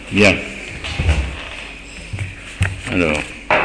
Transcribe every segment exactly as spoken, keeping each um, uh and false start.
Bien. Alors.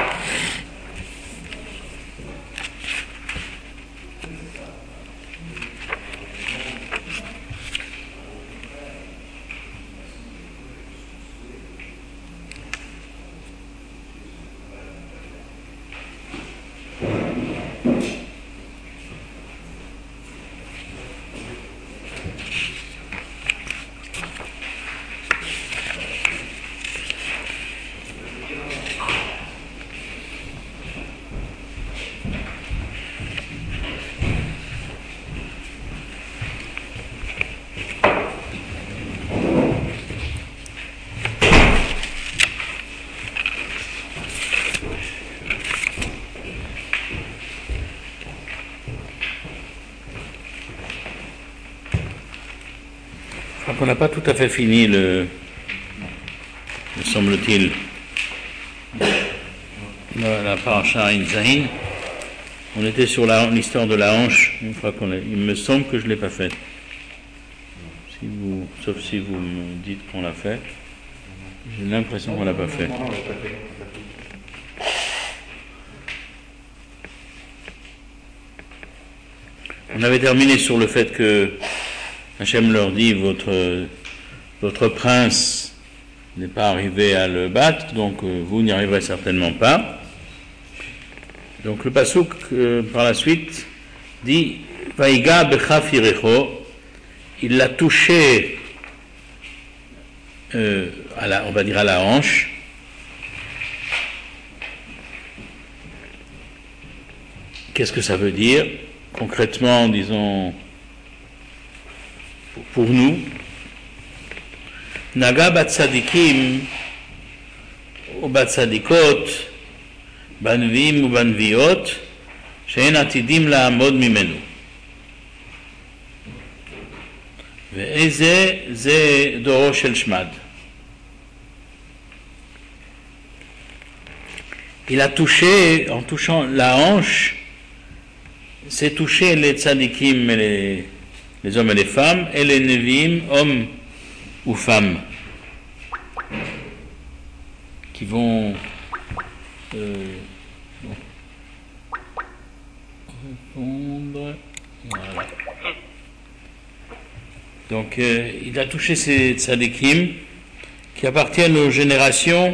On n'a pas tout à fait fini le, me semble-t-il, la, la paracha Ein Zayin. On était sur la, l'histoire de la hanche. Une fois qu'on l'a, il me semble que je ne l'ai pas faite. Si vous, sauf si vous me dites qu'on l'a fait. J'ai l'impression qu'on ne l'a pas fait. On avait terminé sur le fait que Hachem leur dit, votre, votre prince n'est pas arrivé à le battre, donc euh, vous n'y arriverez certainement pas. Donc le pasuk, euh, par la suite, dit, Vaïga bechaf yirecho, il l'a touché, euh, à la, on va dire à la hanche. Qu'est-ce que ça veut dire? Concrètement, disons, pour nous, Naga bat tzadikim ou bat tzadikot, banvim ou banviot, she'en atidim la'amod mimenu. Ve'eze ze doro shel shmad. Il a touché, en touchant la hanche, c'est toucher les tzadikim et les les hommes et les femmes, et les Nevi'im, hommes ou femmes, qui vont euh, répondre. Voilà. Donc, euh, il a touché ces tzadikim qui appartiennent aux générations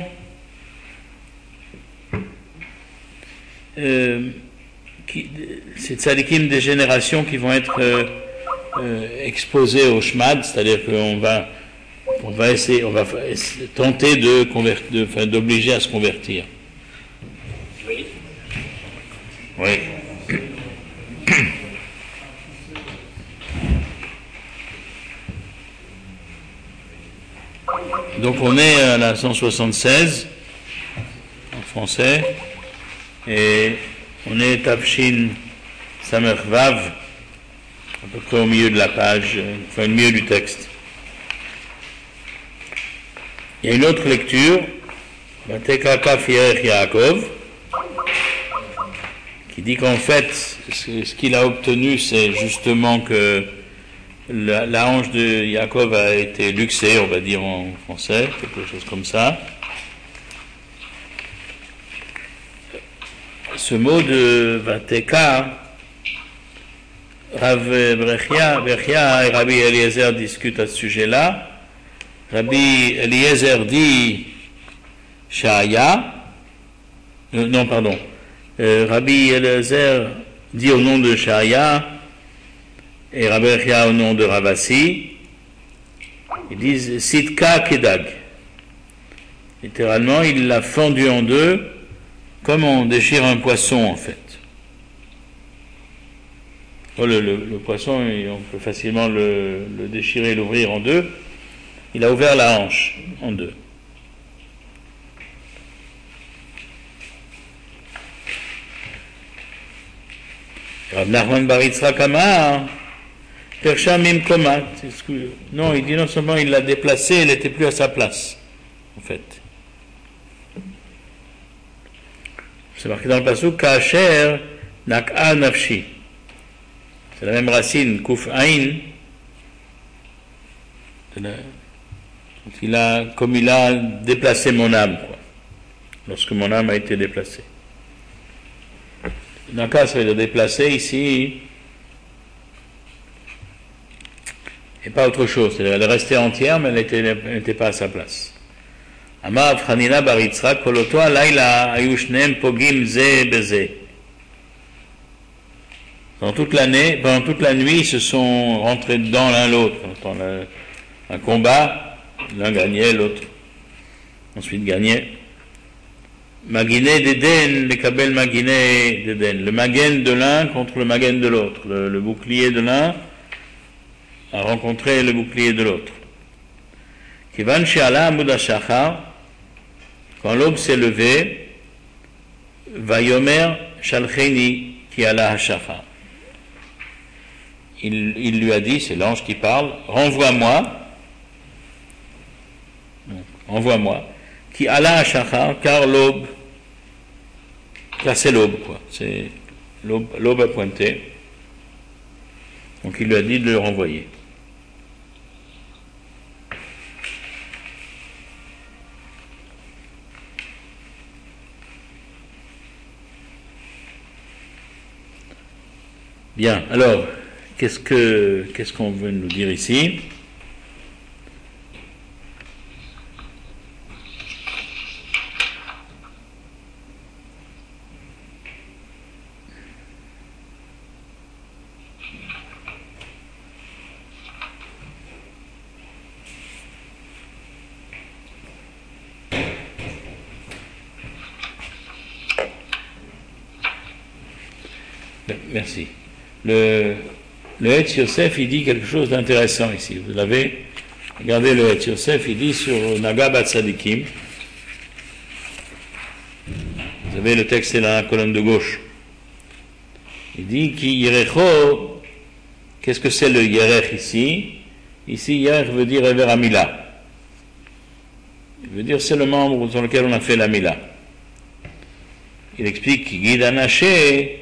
euh, qui, ces tzadikim des générations qui vont être euh, Euh, exposé au shmad, c'est-à-dire qu'on va, on va essayer, on va tenter de convertir, de, enfin, d'obliger à se convertir. Oui. Oui. Donc on est à la cent soixante-seize en français et on est Tafshin Samer Vav, à peu près au milieu de la page, enfin au milieu du texte. Il y a une autre lecture, Vateka Kaf Yerech Yaakov, qui dit qu'en fait, ce qu'il a obtenu, c'est justement que la, la hanche de Yaakov a été luxée, on va dire en français, quelque chose comme ça. Ce mot de Vateka, Rav Brechia, Brechia et Rabbi Eliezer discutent à ce sujet-là. Rabbi Eliezer dit Shaya, euh, non pardon, euh, Rabbi Eliezer dit au nom de Shaya et Rabbi Brechia au nom de Ravasi. Ils disent Sitka Kedag. Littéralement, il l'a fendu en deux, comme on déchire un poisson en fait. Oh, le, le, le poisson, on peut facilement le, le déchirer et l'ouvrir en deux. Il a ouvert la hanche en deux. Rav Nachman bar Yitzchak Amar, Persha Mim Komat. Non, il dit non seulement il l'a déplacé, elle n'était plus à sa place, en fait. C'est marqué dans le pasuk, Kacher Nak'a Nafshi. C'est la même racine, Kuf Ain, de la, Il a, comme il a déplacé mon âme, quoi, lorsque mon âme a été déplacée. Dans le cas, ça veut dire déplacer ici, et pas autre chose. C'est-à-dire, elle est restée entière, mais elle n'était pas à sa place. Amar Hanina bar Yitzhak, koloto alayla ayu shneim pogim ze beze. Pendant toute l'année, pendant toute la nuit, ils se sont rentrés dedans l'un l'autre. Pendant un combat, l'un gagnait, l'autre ensuite gagnait. Maginé d'Eden, les kabel maginé d'Eden. Le magen de l'un contre le magen de l'autre. Le, le bouclier de l'un a rencontré le bouclier de l'autre. Kivan she'ala amud hashachar, quand l'aube s'est levée, vayomer shalcheni ki ala hashachar. Il, il lui a dit, c'est l'ange qui parle, renvoie-moi, renvoie-moi, qui alla hashachar, car l'aube, car c'est l'aube, quoi, c'est l'aube, l'aube a pointé, donc il lui a dit de le renvoyer. Bien, alors, qu'est-ce que, qu'est-ce qu'on veut nous dire ici? Merci. Le, le Hetz Yosef, il dit quelque chose d'intéressant ici. Vous l'avez, regardez le Hetz Yosef, il dit sur Naga Bat Tzadikim. Vous savez, le texte est dans la colonne de gauche. Il dit Ki Yerecho, qu'est-ce que c'est le Yerech ici? Ici, Yerech veut dire Ever Amila. Il veut dire c'est le membre sur lequel on a fait la Mila. Il explique Guide Anaché.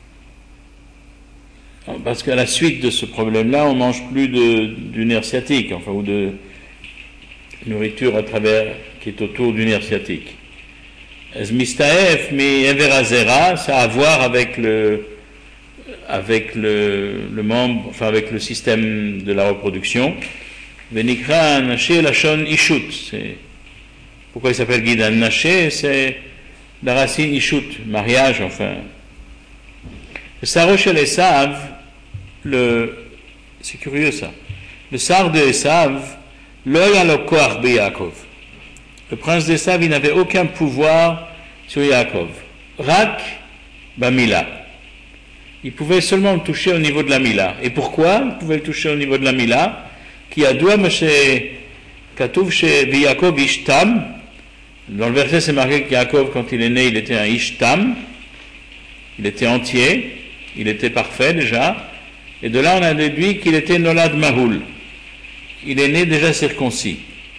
Parce qu'à la suite de ce problème-là, on ne mange plus de, du nerf sciatique, enfin, ou de nourriture à travers, qui est autour du nerf sciatique. Mistaef, mais Everazera, ça a à voir avec le, avec le, le membre, enfin, avec le système de la reproduction. Venikra Naché Lachon Ishut. C'est, pourquoi il s'appelle Guidan Naché? C'est la racine Ishut, mariage, enfin. Le Saro shel Esav, le, c'est curieux ça. Le Sar de Esav, l'œil à l'Okoach be Yaakov. Le prince d'Esav, il n'avait aucun pouvoir sur Yaakov. Rak Bamila. Il pouvait seulement le toucher au niveau de la Mila. Et pourquoi il pouvait le toucher au niveau de la Mila? Qui a doué chez Katuv chez Yaakov Ishtam. Dans le verset, c'est marqué que Yaakov, quand il est né, il était un Ishtam. Il était entier. Il était parfait déjà, et de là on a déduit qu'il était Nolad Mahoul. Il est né déjà circoncis.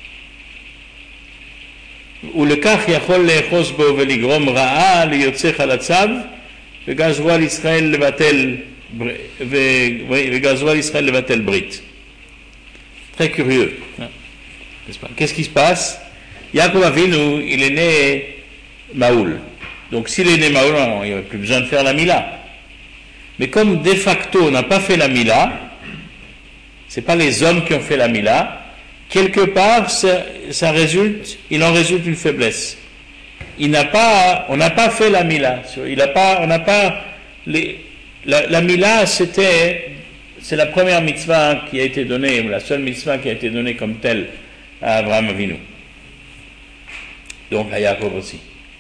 Ou le kach yachol lechos bo veligrom ra'a liyotzech alatzav vegazwal Israël levatel vegazwal Israël levatel brit. Très curieux, n'est-ce pas? Qu'est-ce qui se passe? Yaakov Avinu, il est né Mahoul. Donc s'il est né Mahoul, il n'y avait plus besoin de faire la Mila. Mais comme de facto on n'a pas fait la Mila, c'est pas les hommes qui ont fait la Mila, quelque part ça, ça résulte, il en résulte une faiblesse. Il n'a pas, on n'a pas fait la Mila. Il n'a pas, on n'a pas les, la, la Mila, c'était, c'est la première mitzvah qui a été donnée, la seule mitzvah qui a été donnée comme telle à Abraham Avinu. Donc à Yaakov aussi.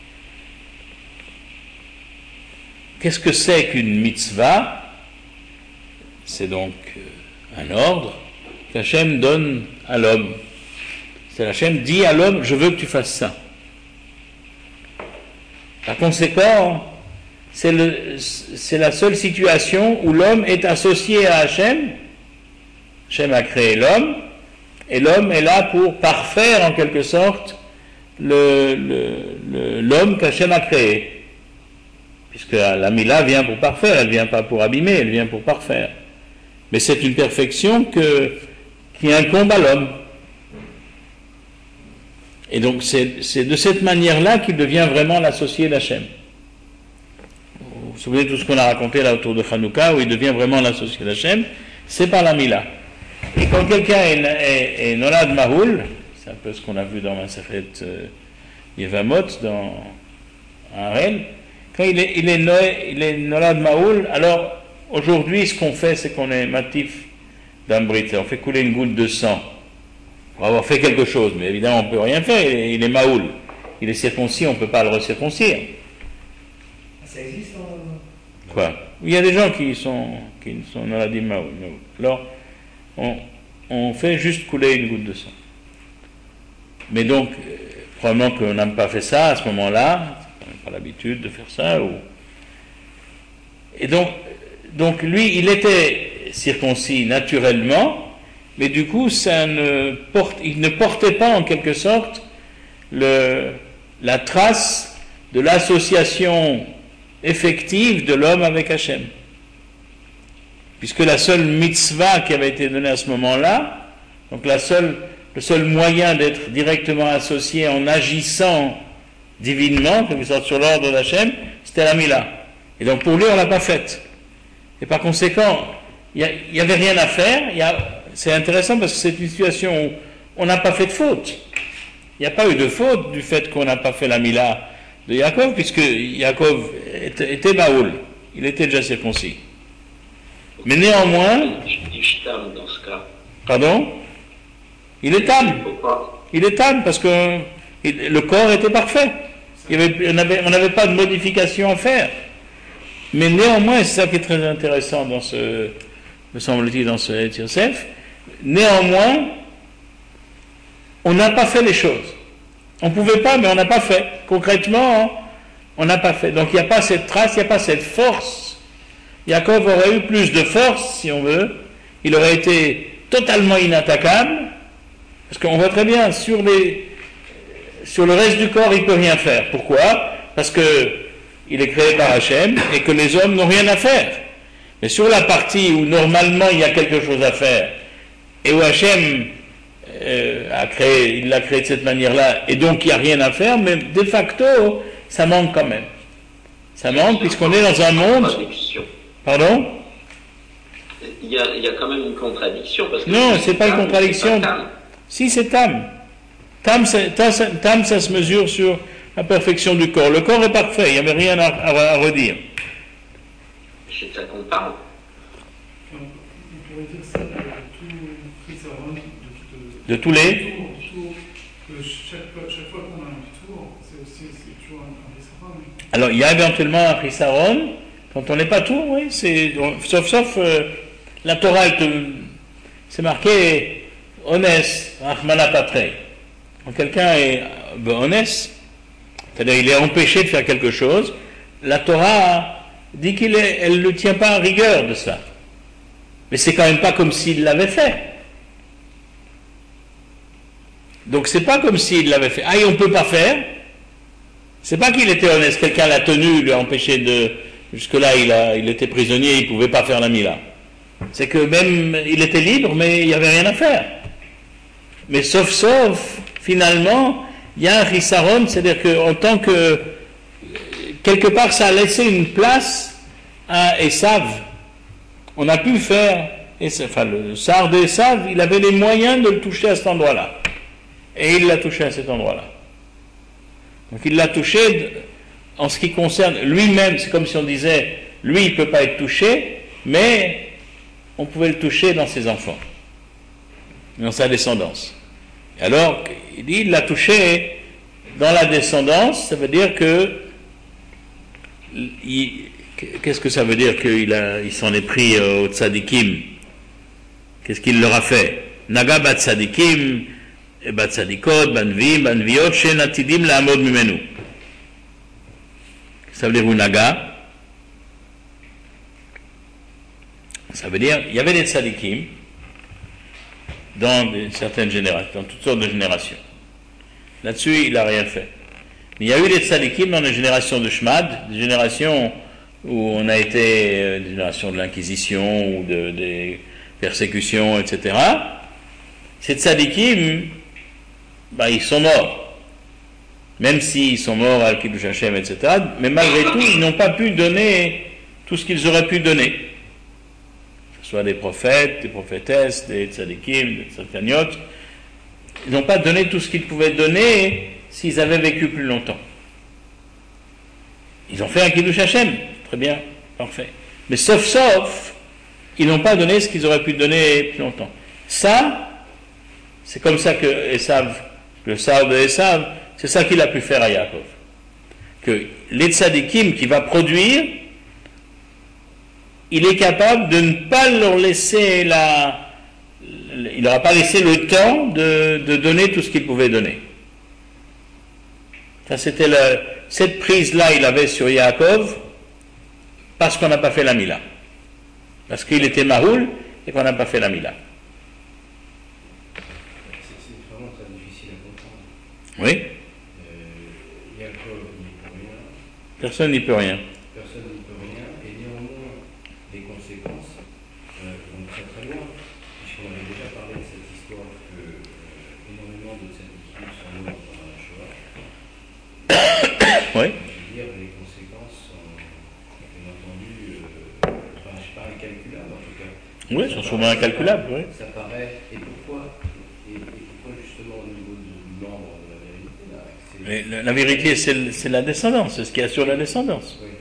Qu'est-ce que c'est qu'une mitzvah? C'est donc un ordre qu'Hachem donne à l'homme. C'est Hachem dit à l'homme, je veux que tu fasses ça. Par conséquent, c'est, le, c'est la seule situation où l'homme est associé à Hachem. Hachem a créé l'homme, et l'homme est là pour parfaire en quelque sorte le, le, le, l'homme qu'Hachem a créé. Puisque la Mila vient pour parfaire, elle ne vient pas pour abîmer, elle vient pour parfaire. Mais c'est une perfection que, qui incombe à l'homme. Et donc c'est, c'est de cette manière-là qu'il devient vraiment l'associé d'Hachem. Vous vous souvenez de tout ce qu'on a raconté là autour de Hanouka, où il devient vraiment l'associé d'Hachem, c'est par la Mila. Et quand quelqu'un est, est, est Nolad Mahoul, c'est un peu ce qu'on a vu dans Masechet euh, Yevamot, dans Harel, quand il est, il est, noé, il est Nolad Mahoul, alors aujourd'hui ce qu'on fait, c'est qu'on est matif d'Ambrit, on fait couler une goutte de sang pour avoir fait quelque chose, mais évidemment on ne peut rien faire, il est, il est Mahoul, il est circoncis, on ne peut pas le recirconcire. Ça existe en... Quoi? Il y a des gens qui sont, qui sont Noladim Mahoul. Alors, on, on fait juste couler une goutte de sang. Mais donc, euh, probablement qu'on n'a pas fait ça à ce moment-là, on n'a pas l'habitude de faire ça. Ou... Et donc, donc, lui, il était circoncis naturellement, mais du coup, ça ne porte, il ne portait pas en quelque sorte le, la trace de l'association effective de l'homme avec Hachem. Puisque la seule mitzvah qui avait été donnée à ce moment-là, donc la seule, le seul moyen d'être directement associé en agissant divinement, quelque sorte sur l'ordre d'Hachem, c'était la Mila. Et donc pour lui, on ne l'a pas faite. Et par conséquent, il n'y avait rien à faire. Il y a, c'est intéressant parce que c'est une situation où on n'a pas fait de faute. Il n'y a pas eu de faute du fait qu'on n'a pas fait la Mila de Yaakov, puisque Yaakov était, était Baoul, il était déjà circoncis. Mais néanmoins... Dans ce cas. Pardon? Il est tam. Il est tam, parce que le corps était parfait. Il y avait, on n'avait on n'avait pas de modification à faire. Mais néanmoins, c'est ça qui est très intéressant dans ce, me semble-t-il, dans ce Etz Yosef, néanmoins, on n'a pas fait les choses. On ne pouvait pas, mais on n'a pas fait. Concrètement, on n'a pas fait. Donc il n'y a pas cette trace, il n'y a pas cette force. Yaakov aurait eu plus de force, si on veut. Il aurait été totalement inattaquable. Parce qu'on voit très bien, sur, les, sur le reste du corps, il ne peut rien faire. Pourquoi? Parce qu'il est créé par Hachem et que les hommes n'ont rien à faire. Mais sur la partie où normalement il y a quelque chose à faire, et où Hachem euh, a créé, il l'a créé de cette manière-là, et donc il n'y a rien à faire, mais de facto, ça manque quand même. Ça manque puisqu'on est dans un monde... Pardon? Il y, a, il y a quand même une contradiction. Parce que non, c'est pas une contradiction. Pas si, c'est tam. Tam, c'est, tam, tam, ça se mesure sur la perfection du corps. Le corps est parfait, il n'y avait rien à, à, à redire. C'est de ça qu'on parle. On pourrait dire ça de tout Frisaron, de, de tous les. Tour, tour, chaque, chaque fois qu'on a un tour, c'est aussi c'est toujours un Frisaron. Alors, il y a éventuellement un Frisaron. Quand on n'est pas tout, oui, c'est, sauf, sauf euh, la Torah, te, c'est marqué honnête, Rahmana Patrei. Quand quelqu'un est honnête, c'est-à-dire il est empêché de faire quelque chose, la Torah dit qu'elle ne le tient pas en rigueur de ça. Mais c'est quand même pas comme s'il l'avait fait. Donc c'est pas comme s'il l'avait fait. Ah, et on ne peut pas faire. C'est pas qu'il était honnête, quelqu'un l'a tenu, lui a empêché de... Jusque-là, il, a, il était prisonnier, il ne pouvait pas faire la Mila. C'est que même, il était libre, mais il n'y avait rien à faire. Mais sauf, sauf, finalement, il y a un Chisaron, c'est-à-dire qu'en tant que, quelque part, ça a laissé une place à Esav. On a pu faire, enfin, le Sar d'Esav, il avait les moyens de le toucher à cet endroit-là. Et il l'a touché à cet endroit-là. Donc il l'a touché... En ce qui concerne lui-même, c'est comme si on disait, lui, il ne peut pas être touché, mais on pouvait le toucher dans ses enfants, dans sa descendance. Et alors, il dit, il l'a touché dans la descendance, ça veut dire que, il, qu'est-ce que ça veut dire qu'il a, il s'en est pris au tzadikim? Qu'est-ce qu'il leur a fait? Naga bat tzadikim, bat tzadikot, ban vi, ban viot, shen atidim la amod mimenu. Ça veut dire Unaga. Ça veut dire, il y avait des tzadikim dans certaines générations, dans toutes sortes de générations. Là-dessus, il n'a rien fait. Mais il y a eu des tzadikim dans les générations de Shmad, des générations où on a été, des générations de l'Inquisition ou de, des persécutions, et cetera. Ces tzadikim, bah, ils sont morts. même s'ils sont morts à Kiddush Hashem, et cetera, mais malgré tout, ils n'ont pas pu donner tout ce qu'ils auraient pu donner. Que ce soit des prophètes, des prophétesses, des tzadikim, des tzadkaniot, ils n'ont pas donné tout ce qu'ils pouvaient donner s'ils avaient vécu plus longtemps. Ils ont fait un Kiddush Hashem, très bien, parfait. Mais sauf, sauf, ils n'ont pas donné ce qu'ils auraient pu donner plus longtemps. Ça, c'est comme ça que Esav, le Sav de Esav, c'est ça qu'il a pu faire à Yaakov. Que les tzadikim qu'il va produire, il est capable de ne pas leur laisser la... Il n'aura pas laissé le temps de, de donner tout ce qu'il pouvait donner. Ça, c'était la, cette prise-là, il avait sur Yaakov, parce qu'on n'a pas fait la Mila. Parce qu'il était Mahoul et qu'on n'a pas fait la Mila. C'est vraiment très difficile à comprendre. Oui. Euh, Yaakov n'y peut rien. Personne n'y peut rien. Personne n'y peut rien. Et néanmoins, les conséquences euh, vont très très loin. Puisqu'on avait déjà parlé de cette histoire que euh, énormément de tzadikim sont morts pendant la Shoah. Oui. Je veux dire, les conséquences sont, bien entendu, euh, enfin, je parle incalculables en tout cas. Oui, Ça sont souvent paraît- incalculables, oui. Ça paraît. Et pourquoi et, et pourquoi justement au niveau du membre de la vérité là, c'est- Mais la, la vérité, c'est, le- c'est la descendance, c'est ce qui assure la descendance. Oui.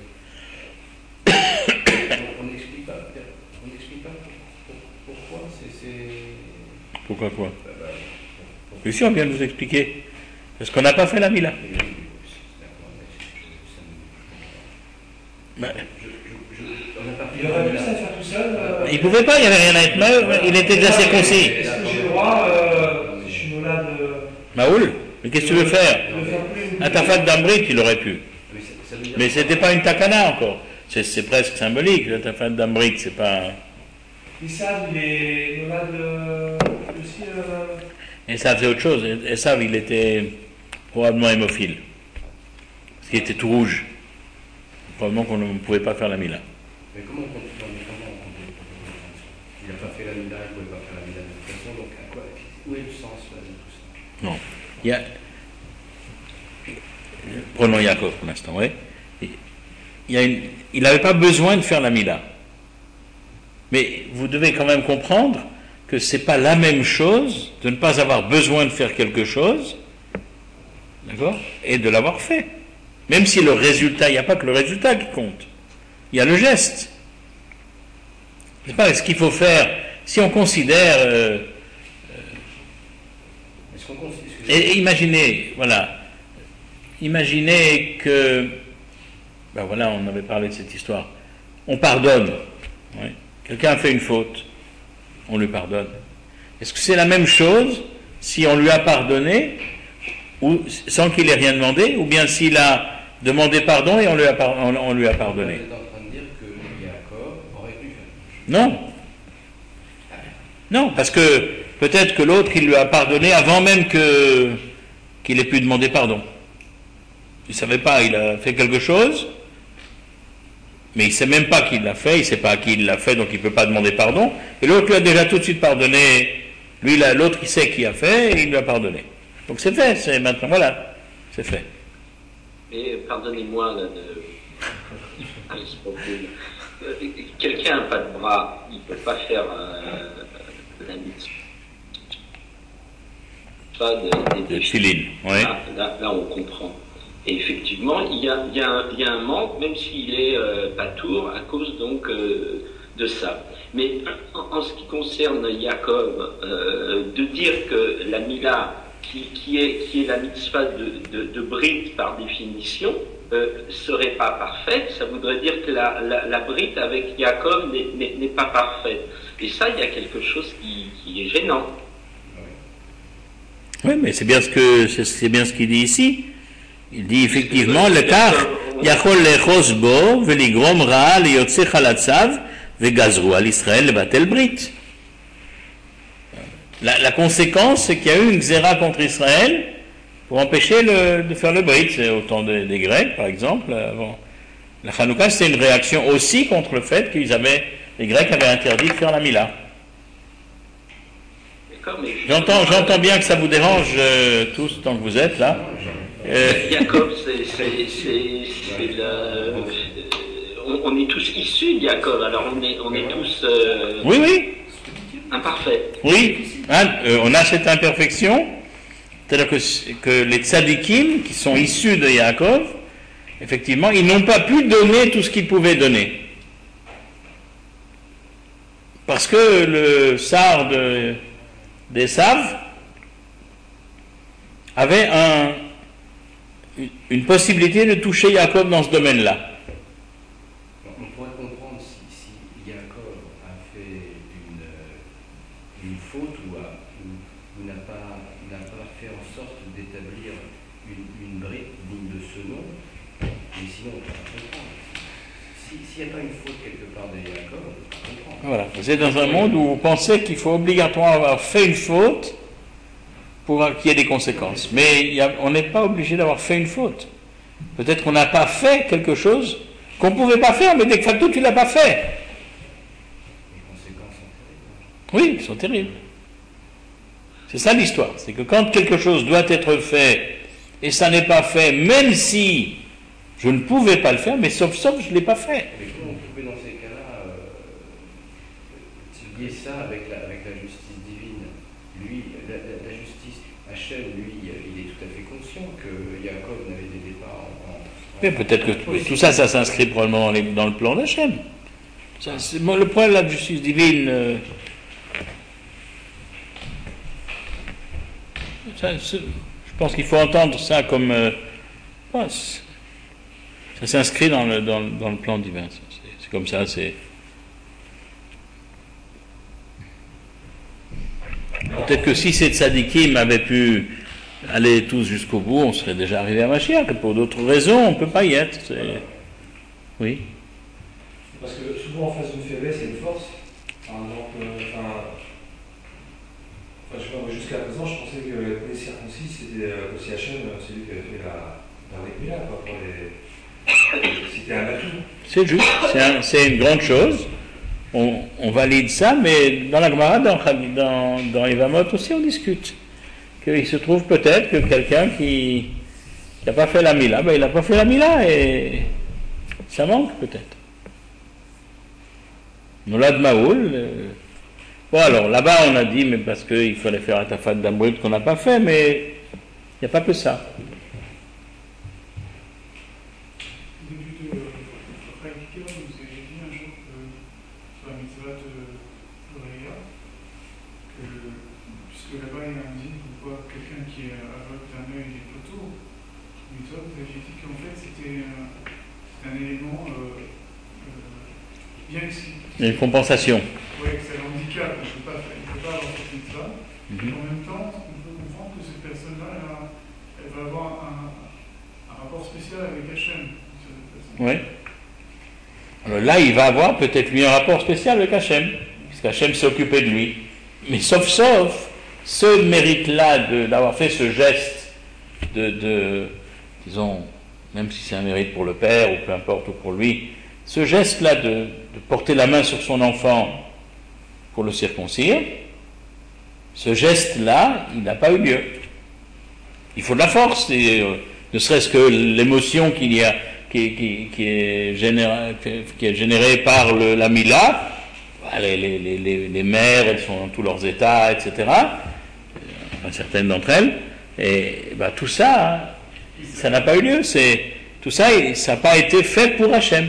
on n'explique pas, on n'explique pas pour- pour- pourquoi c'est. c'est- Pourquoi quoi bah, bah, pour- pour- Bien sûr, on vient de vous expliquer. Parce qu'on n'a pas fait la Mila. D'accord, mais je- ça me- Ben, je- je- je- on n'a pas fait Il la aurait pu Mila. ça faire tout seul. euh, il pouvait pas, il n'y avait rien à être mal, il était déjà circoncis. Est-ce que j'ai le droit, euh, si je suis malade, de, Maoul, mais qu'est-ce que tu veux faire de faire plus une. À ta fête d'Ambrit, il aurait pu. Mais ça- ça veut dire Mais quoi? c'était pas une takana encore. C'est, c'est presque symbolique, la tafat d'Ambrit, c'est pas. Issam, il est malade euh, aussi. Euh... Et ça faisait autre chose. Et ça, il était probablement hémophile. Parce qu'il était tout rouge. Probablement qu'on ne pouvait pas faire la Mila. Mais comment on compte non, mais comment on compte- Il n'a pas fait la Mila, il ne pouvait pas faire la Mila de toute façon, donc à quoi, où est le sens là, de tout ça? Non. Il y a... Prenons Yaakov pour l'instant, oui. Il y a une... il n'avait pas besoin de faire la Mila. Mais vous devez quand même comprendre que ce n'est pas la même chose de ne pas avoir besoin de faire quelque chose, d'accord, et de l'avoir fait. Même si le résultat, il n'y a pas que le résultat qui compte. Il y a le geste. C'est pas ce qu'il faut faire. Si on considère... euh, Est-ce qu'on considère. Et, et imaginez, voilà, imaginez que, ben voilà, on avait parlé de cette histoire, on pardonne, oui. Quelqu'un a fait une faute, on lui pardonne. Est-ce que c'est la même chose si on lui a pardonné, ou sans qu'il ait rien demandé, ou bien s'il a demandé pardon et on lui a, par, on, on lui a pardonné? Vous êtes en train de dire que Yaakov aurait pu faire. Non. Non, parce que peut-être que l'autre, il lui a pardonné avant même que, qu'il ait pu demander pardon. Il ne savait pas, il a fait quelque chose, mais il ne sait même pas qui l'a fait, il ne sait pas à qui il l'a fait, donc il ne peut pas demander pardon. Et l'autre lui a déjà tout de suite pardonné. Lui, là, l'autre, il sait qui a fait et il lui a pardonné. Donc c'est fait, c'est maintenant, voilà, c'est fait. Mais pardonnez-moi là, de... Allez, c'est pas cool. Euh, Quelqu'un n'a pas de bras, il ne peut pas faire euh, la mitzvah. Pas de, des Le filine, oui. Là, là, là, on comprend. Et effectivement, il y a, il y a, un, il y a un manque, même s'il est euh, pas tour, à cause donc euh, de ça. Mais en, en ce qui concerne Yaakov, euh, de dire que la Mila, qui, qui, est, qui est la mitzvah de, de, de Brit par définition, euh, serait pas parfaite, ça voudrait dire que la, la, la Brit avec Yaakov n'est, n'est, n'est pas parfaite. Et ça, il y a quelque chose qui, qui est gênant. Oui, mais c'est bien ce que c'est, c'est bien ce qu'il dit ici. Il dit effectivement le car yachol lechos bo veligrom ra'a liyotze chalatzav vegazru al Israël levatel brit. La, la conséquence, c'est qu'il y a eu une xéra contre Israël pour empêcher le, de faire le brit. C'est au temps des, des Grecs, par exemple. Avant. La Hanouka, c'était une réaction aussi contre le fait qu'ils avaient, les Grecs avaient interdit de faire la Mila. J'entends, j'entends bien que ça vous dérange euh, tous tant que vous êtes là. Euh, Jacob, c'est, c'est, c'est, c'est la, euh, on, on est tous issus de Jacob, alors on est, on est tous euh, oui, oui, imparfaits. oui. Hein, euh, on a cette imperfection, c'est-à-dire que, que les tzadikim qui sont issus de Yaakov, effectivement, ils n'ont pas pu donner tout ce qu'ils pouvaient donner. Parce que le sar de, d'Esav avait un, une possibilité de toucher Jacob dans ce domaine-là. On pourrait comprendre si, si Jacob a fait une, une faute ou, a, ou, ou n'a, pas, n'a pas fait en sorte d'établir une, une brique digne de ce nom, mais sinon on ne peut pas comprendre. Si, s'il n'y a pas une faute quelque part de Jacob, on ne peut pas comprendre. Voilà. Vous êtes dans un monde où vous pensez qu'il faut obligatoirement avoir fait une faute pour qu'il y ait des conséquences. Mais il y a, on n'est pas obligé d'avoir fait une faute. Peut-être qu'on n'a pas fait quelque chose qu'on ne pouvait pas faire, mais de facto, tu ne l'as pas fait. Les conséquences sont terribles. Oui, elles sont terribles. C'est ça l'histoire. C'est que quand quelque chose doit être fait, et ça n'est pas fait, même si je ne pouvais pas le faire, mais sauf sauf, je ne l'ai pas fait. Mais comment on pouvait dans ces cas-là euh, lier ça avec la, avec la justice divine? Lui, la, la, la justice, Hachem, lui, il est tout à fait conscient que Jacob n'avait des départs en... en mais peut-être que tout ça, ça s'inscrit probablement dans, les, dans le plan d'Hachem. Ça, c'est, bon, le problème de la justice divine, euh, ça, je pense qu'il faut entendre ça comme... Euh, ouais, ça s'inscrit dans le, dans, dans le plan divin. C'est, c'est comme ça, c'est... Peut-être que si ces tzadikim avaient pu aller tous jusqu'au bout, on serait déjà arrivé à Mashiach, que pour d'autres raisons, on ne peut pas y être. C'est... Oui. Parce que souvent en face d'une faiblesse, il y a une force. Par exemple, euh, enfin, enfin, je sais pas, jusqu'à présent, je pensais que les circoncis, c'était euh, aussi Hachem, c'est lui qui avait fait la, la Rikmila, quoi, pour les... C'était un atout. C'est juste, c'est, un, c'est une grande chose. On, on valide ça, mais dans la Gemara, dans, dans, dans Yevamot aussi, on discute. Qu'il se trouve peut-être que quelqu'un qui n'a pas fait la Mila, ben il n'a pas fait la Mila et ça manque peut-être. Nolad Maoul. Euh... Bon, alors là-bas, on a dit, mais parce qu'il fallait faire un tafat d'Ambrut qu'on n'a pas fait, mais il n'y a pas que ça. Il y a une compensation. Oui, c'est un handicap, on ne peut pas avoir cette mitzvah. Mm-hmm. Et en même temps, on peut comprendre que cette personne-là, elle, elle va avoir un, un rapport spécial avec Hachem. Oui. Alors là, il va avoir peut-être lui un rapport spécial avec Hachem, puisqu'Hachem s'est occupé de lui. Mais sauf, sauf, ce mérite-là de, d'avoir fait ce geste de, de, disons, même si c'est un mérite pour le père, ou peu importe, ou pour lui, ce geste-là de, de porter la main sur son enfant pour le circoncire, ce geste-là, il n'a pas eu lieu. Il faut de la force, et, euh, ne serait-ce que l'émotion qu'il y a, qui, qui, qui, est, générée, qui est générée par le, la Mila. Les, les, les, les mères, elles sont dans tous leurs états, et cetera. Enfin, certaines d'entre elles. Et ben, tout ça, hein, ça n'a pas eu lieu. C'est, tout ça, ça n'a pas été fait pour Hachem.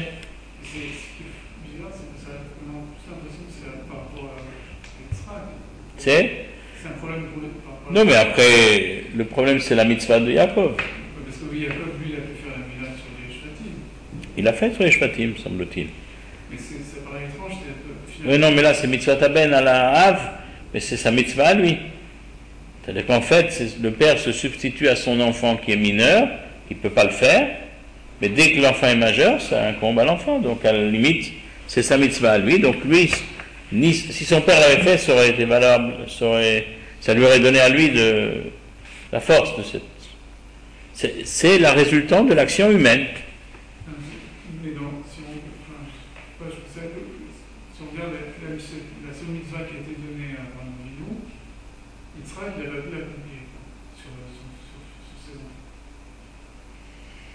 C'est C'est un problème pour le... Non, mais après, le problème, c'est la mitzvah de Yaakov. Parce que oui, Yaakov, lui, il a pu faire la Mila sur les Shvatim. Il a fait sur les Shvatim, semble-t-il. Mais c'est, ça paraît étrange, c'est... Oui, non, mais là, c'est mitzvah taben à la Hav, mais c'est sa mitzvah à lui. C'est-à-dire qu'en fait, c'est, le père se substitue à son enfant qui est mineur, qui ne peut pas le faire, mais dès que l'enfant est majeur, ça incombe à l'enfant. Donc, à la limite, c'est sa mitzvah à lui. Donc, lui, ni, si son père l'avait fait, ça aurait été valable, ça, aurait, ça lui aurait donné à lui de la force de cette... C'est, c'est la résultante de l'action humaine. Mais donc, si on, enfin, je sais pas, je sais, si on regarde la, la, la seule mitzvah qui a été donnée à Abraham Avinu, Yitzhak, il n'avait pas pu l'accomplir sur, sur, sur, sur ses enfants.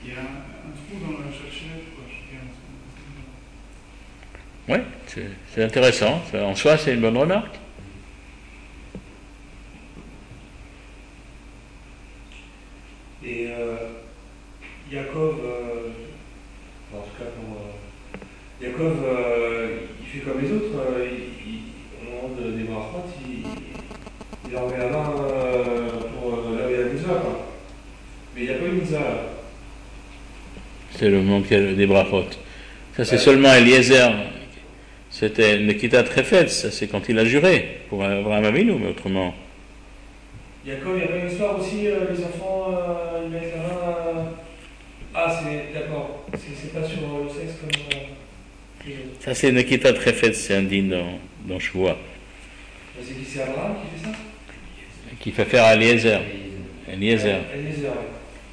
il y a un, un trou dans la cherchette, quoi. Je dirais, Oui, c'est, c'est intéressant. Ça, en soi, c'est une bonne remarque. Et euh, Yaakov, euh, en tout cas pour euh, Yaakov, euh, il fait comme les autres. Euh, il, il, au moment de, des brachot, il, il leur met la main euh, pour euh, laver la mitzvah, quoi. Mais il n'y a pas une mitzvah là. C'est le moment des brachot. Ça, c'est ouais. Seulement Eliezer. C'était Nekita Trefetz, ça c'est quand il a juré pour Abraham Avinu, mais autrement. Yaakov, il y a pas une histoire aussi, euh, les enfants, euh, ils mettent la main. Euh... Ah, c'est d'accord, c'est, c'est pas sur le sexe comme. Euh, ça c'est Nekita Trefetz, c'est un din dans, dans Shvoua. C'est qui, c'est Abraham qui fait ça? Qui fait faire à Eliezer. Eliezer. Ouais, Eliezer, oui.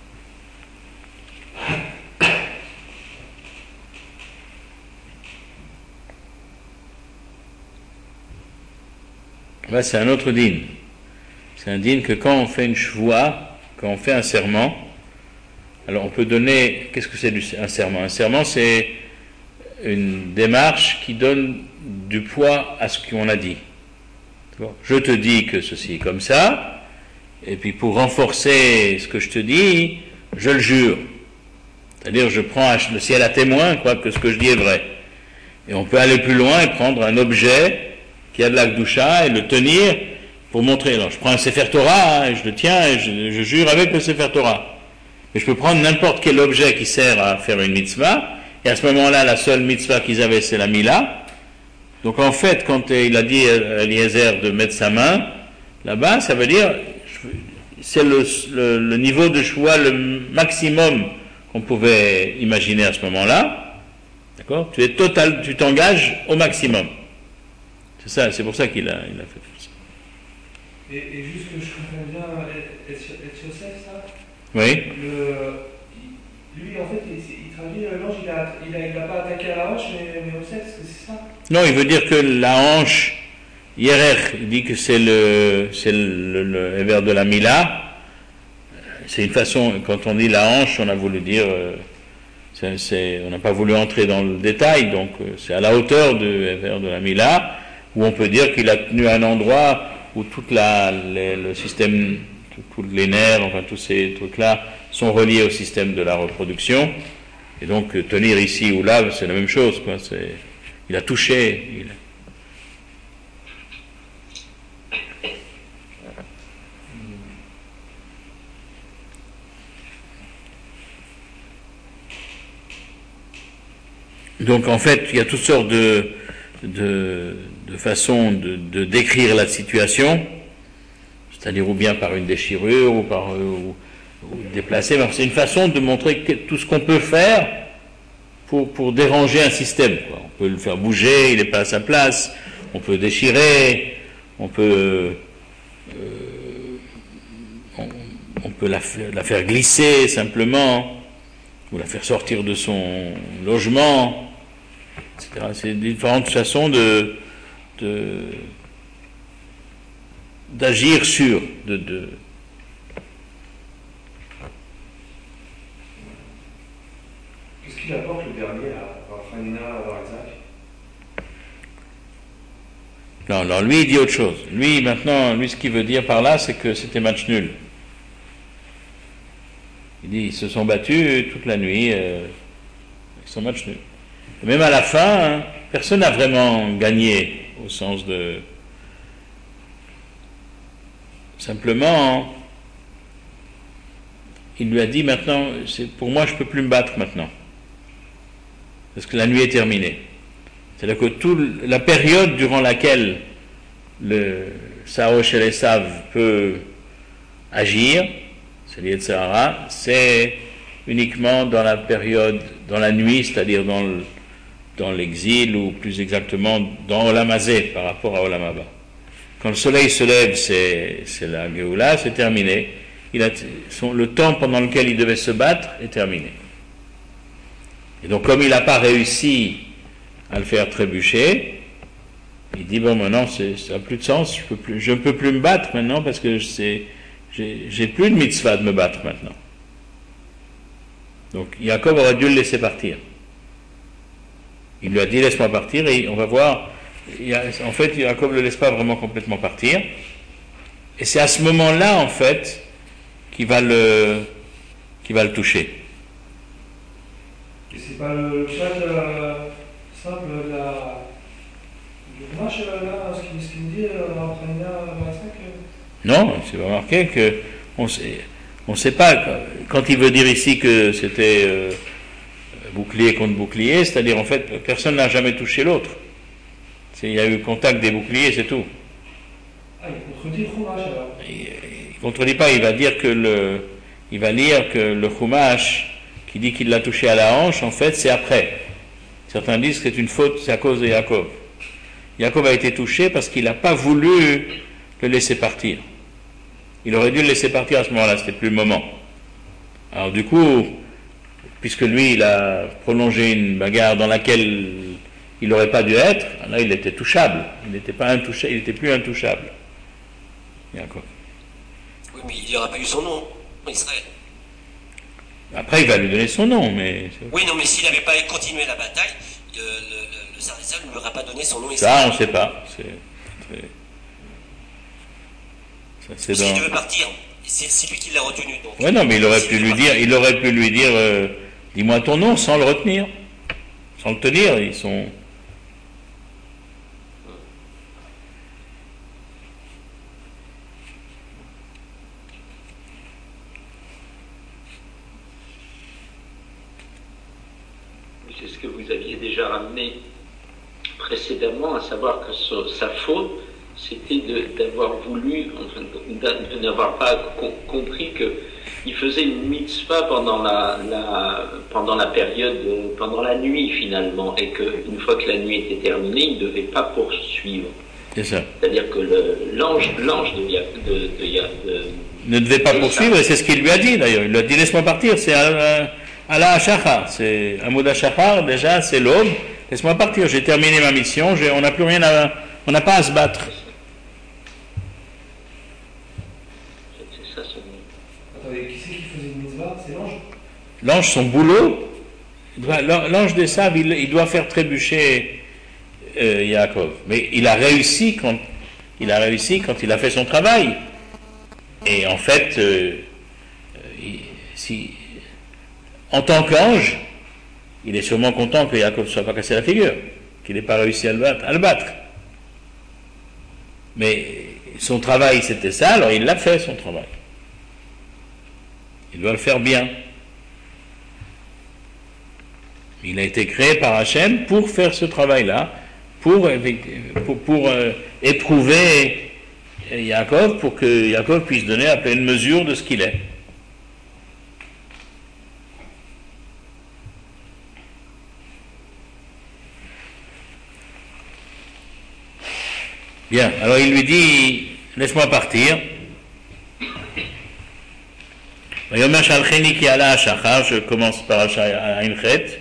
Là, c'est un autre din. C'est un din que quand on fait une shvoua, quand on fait un serment, alors on peut donner, qu'est-ce que c'est un serment? Un serment, c'est une démarche qui donne du poids à ce qu'on a dit. Je te dis que ceci est comme ça, et puis pour renforcer ce que je te dis, je le jure. C'est-à-dire, je prends le ciel à témoin, quoi, que ce que je dis est vrai. Et on peut aller plus loin et prendre un objet qui a de la Kedusha et le tenir pour montrer. Alors, je prends un Sefer Torah hein, et je le tiens et je, je jure avec le Sefer Torah. Mais je peux prendre n'importe quel objet qui sert à faire une mitzvah, et à ce moment-là, la seule mitzvah qu'ils avaient, c'est la Mila. Donc en fait, quand il a dit à Eliezer de mettre sa main là-bas, ça veut dire, c'est le, le, le niveau de choix le maximum qu'on pouvait imaginer à ce moment-là. D'accord ? Tu es total, tu t'engages au maximum. C'est ça, c'est pour ça qu'il a, il a fait ça. Et, et juste que je comprends bien, Ethiosef, ça? Oui. Le, lui, en fait, il, il traduit l'ange, il n'a il a, il a pas attaqué à la hanche, mais, mais au sexe, c'est ça? Non, il veut dire que la hanche, Yerech, il dit que c'est le, c'est le, le, le vers de la Mila. C'est une façon, quand on dit la hanche, on a voulu dire, c'est, c'est, on n'a pas voulu entrer dans le détail, donc c'est à la hauteur du vers de la Mila, où on peut dire qu'il a tenu un endroit où toute la, les, le système, tous les nerfs, enfin tous ces trucs-là, sont reliés au système de la reproduction. Et donc tenir ici ou là, c'est la même chose, quoi. C'est, il a touché. Il... Donc en fait, il y a toutes sortes de, de, de façons de, de décrire la situation, c'est-à-dire ou bien par une déchirure ou par ou, ou déplacer. Mais c'est une façon de montrer que, tout ce qu'on peut faire pour, pour déranger un système, quoi. On peut le faire bouger, il n'est pas à sa place, on peut déchirer, on peut euh, on, on peut la, la faire glisser simplement, ou la faire sortir de son logement, et cetera. C'est différentes façons de, de d'agir sur, de, de Qu'est-ce qu'il apporte le dernier à Raphanina, à Barzak? Non, alors lui il dit autre chose. Lui maintenant, lui ce qu'il veut dire par là, c'est que c'était match nul. Il dit ils se sont battus toute la nuit, euh, ils sont match nul. Et même à la fin, hein, personne n'a vraiment gagné au sens de simplement. Il lui a dit maintenant, c'est, pour moi je peux plus me battre maintenant. Parce que la nuit est terminée. C'est-à-dire que toute la période durant laquelle le Sarosh el Esav peut agir, c'est lié de Sahara, c'est uniquement dans la période, dans la nuit, c'est-à-dire dans, le, dans l'exil, ou plus exactement dans Olam Hazé par rapport à Olam Haba. Quand le soleil se lève, c'est, c'est la Géoula, c'est terminé. Il a, son, le temps pendant lequel il devait se battre est terminé. Et donc, comme il n'a pas réussi à le faire trébucher, il dit bon, maintenant c'est, ça n'a plus de sens, je peux plus, je ne peux plus me battre maintenant parce que c'est, j'ai, j'ai plus de mitzvah de me battre maintenant. Donc Jacob aurait dû le laisser partir. Il lui a dit laisse-moi partir et on va voir. Il a, en fait, Jacob ne le laisse pas vraiment complètement partir. Et c'est à ce moment-là, en fait, qu'il va le, qu'il va le toucher. Et c'est pas le chat euh, simple de la. Du Chumash, là, ce qu'il qu dit dans Pranina vingt-cinq euh... Non, c'est pas marqué que. On sait, on sait pas. Quand il veut dire ici que c'était euh, bouclier contre bouclier, c'est-à-dire en fait, personne n'a jamais touché l'autre. Il y a eu contact des boucliers, c'est tout. Ah, il contredit le Chumash alors. Il ne contredit pas, il va dire que le. Il va lire que le Chumash qui dit qu'il l'a touché à la hanche, en fait, c'est après. Certains disent que c'est une faute, c'est à cause de Jacob. Jacob a été touché parce qu'il n'a pas voulu le laisser partir. Il aurait dû le laisser partir à ce moment-là, c'était plus le moment. Alors du coup, puisque lui, il a prolongé une bagarre dans laquelle il n'aurait pas dû être, là, il était touchable. Il n'était pas intouchable, il n'était plus intouchable. Jacob. Oui, mais il n'aurait pas eu son nom, Israël. Après, il va lui donner son nom, mais... Oui, non, mais s'il n'avait pas continué la bataille, le, le, le, le Sarissa ne lui aurait pas donné son nom Ça, Israël. on ne sait pas. C'est très... Ça, c'est S'il dans... devait partir, c'est lui qui l'a retenu. Donc. Ouais, non, mais il aurait pu lui dire, il aurait pu lui dire, euh, dis-moi ton nom, sans le retenir, sans le tenir. Ils sont... C'est ce que vous aviez déjà ramené précédemment, à savoir que so, sa faute, c'était d'avoir voulu, enfin, de n'avoir pas com compris qu'il faisait une mitzvah pendant la, la, pendant la période, pendant la nuit finalement, et qu'une fois que la nuit était terminée, il ne devait pas poursuivre. C'est ça. C'est-à-dire que l'ange de, de, de, de ne devait pas poursuivre, et c'est ce qu'il lui a dit d'ailleurs. Il lui a dit laisse-moi partir, c'est à, à la Shachar, c'est un mot d'Ashachar, déjà c'est l'aube, laisse-moi partir, j'ai terminé ma mission, on n'a plus rien à, on n'a pas à se battre. C'est ça son... Attendez, qui c'est qui faisait une mitzvah? C'est l'ange? L'ange, son boulot, l'ange des sables, il, il doit faire trébucher euh, Yaakov. Mais il a réussi quand il a réussi quand il a fait son travail. Et en fait, euh, il, si, en tant qu'ange, il est sûrement content que Yaakov ne soit pas cassé la figure, qu'il n'ait pas réussi à le battre. À le battre. Mais son travail, c'était ça, alors il l'a fait, son travail. Il doit le faire bien. Il a été créé par Hachem pour faire ce travail-là, pour, pour, pour euh, éprouver Yaakov, pour que Yaakov puisse donner à pleine mesure de ce qu'il est. Bien, alors il lui dit, laisse-moi partir. Je commence par Ainchet.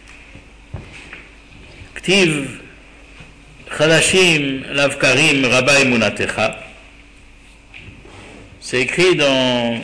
Ktiv Chadashim Lavkarim Rabba Emunatecha. C'est écrit dans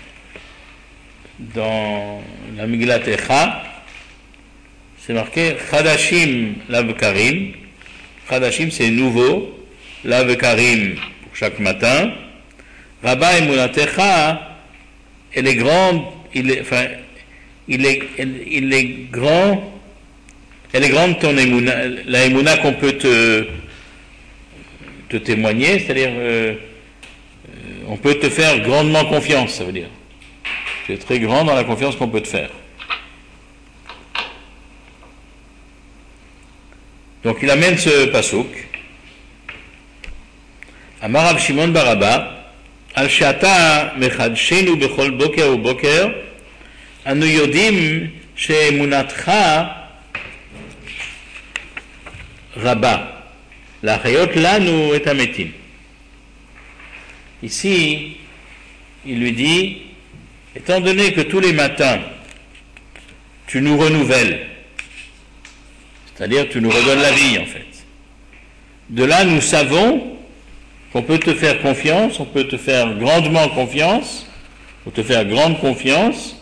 dans la Miglatecha. C'est marqué Chadashim Lavkarim. Chadashim c'est nouveau. Lavkarim pour chaque matin. Rabba Emunatecha. Elle est grande, il est, enfin, il est, il est grand, elle est grande ton émouna, la émouna qu'on peut te, te témoigner, c'est-à-dire, euh, on peut te faire grandement confiance, ça veut dire. Tu es très grand dans la confiance qu'on peut te faire. Donc il amène ce pasouk. Amar Rav Shimon bar Abba. על שאתה מחדשנו בכל בוקר ובוקר, אנו יודעים שאמונתך רבה, להחיות לנו את המתים. Ici, il lui dit, étant donné que tous les matins, tu nous renouvelles, c'est-à-dire tu nous redonnes la vie en fait, de là nous savons on peut te faire confiance, on peut te faire grandement confiance, ou te faire grande confiance,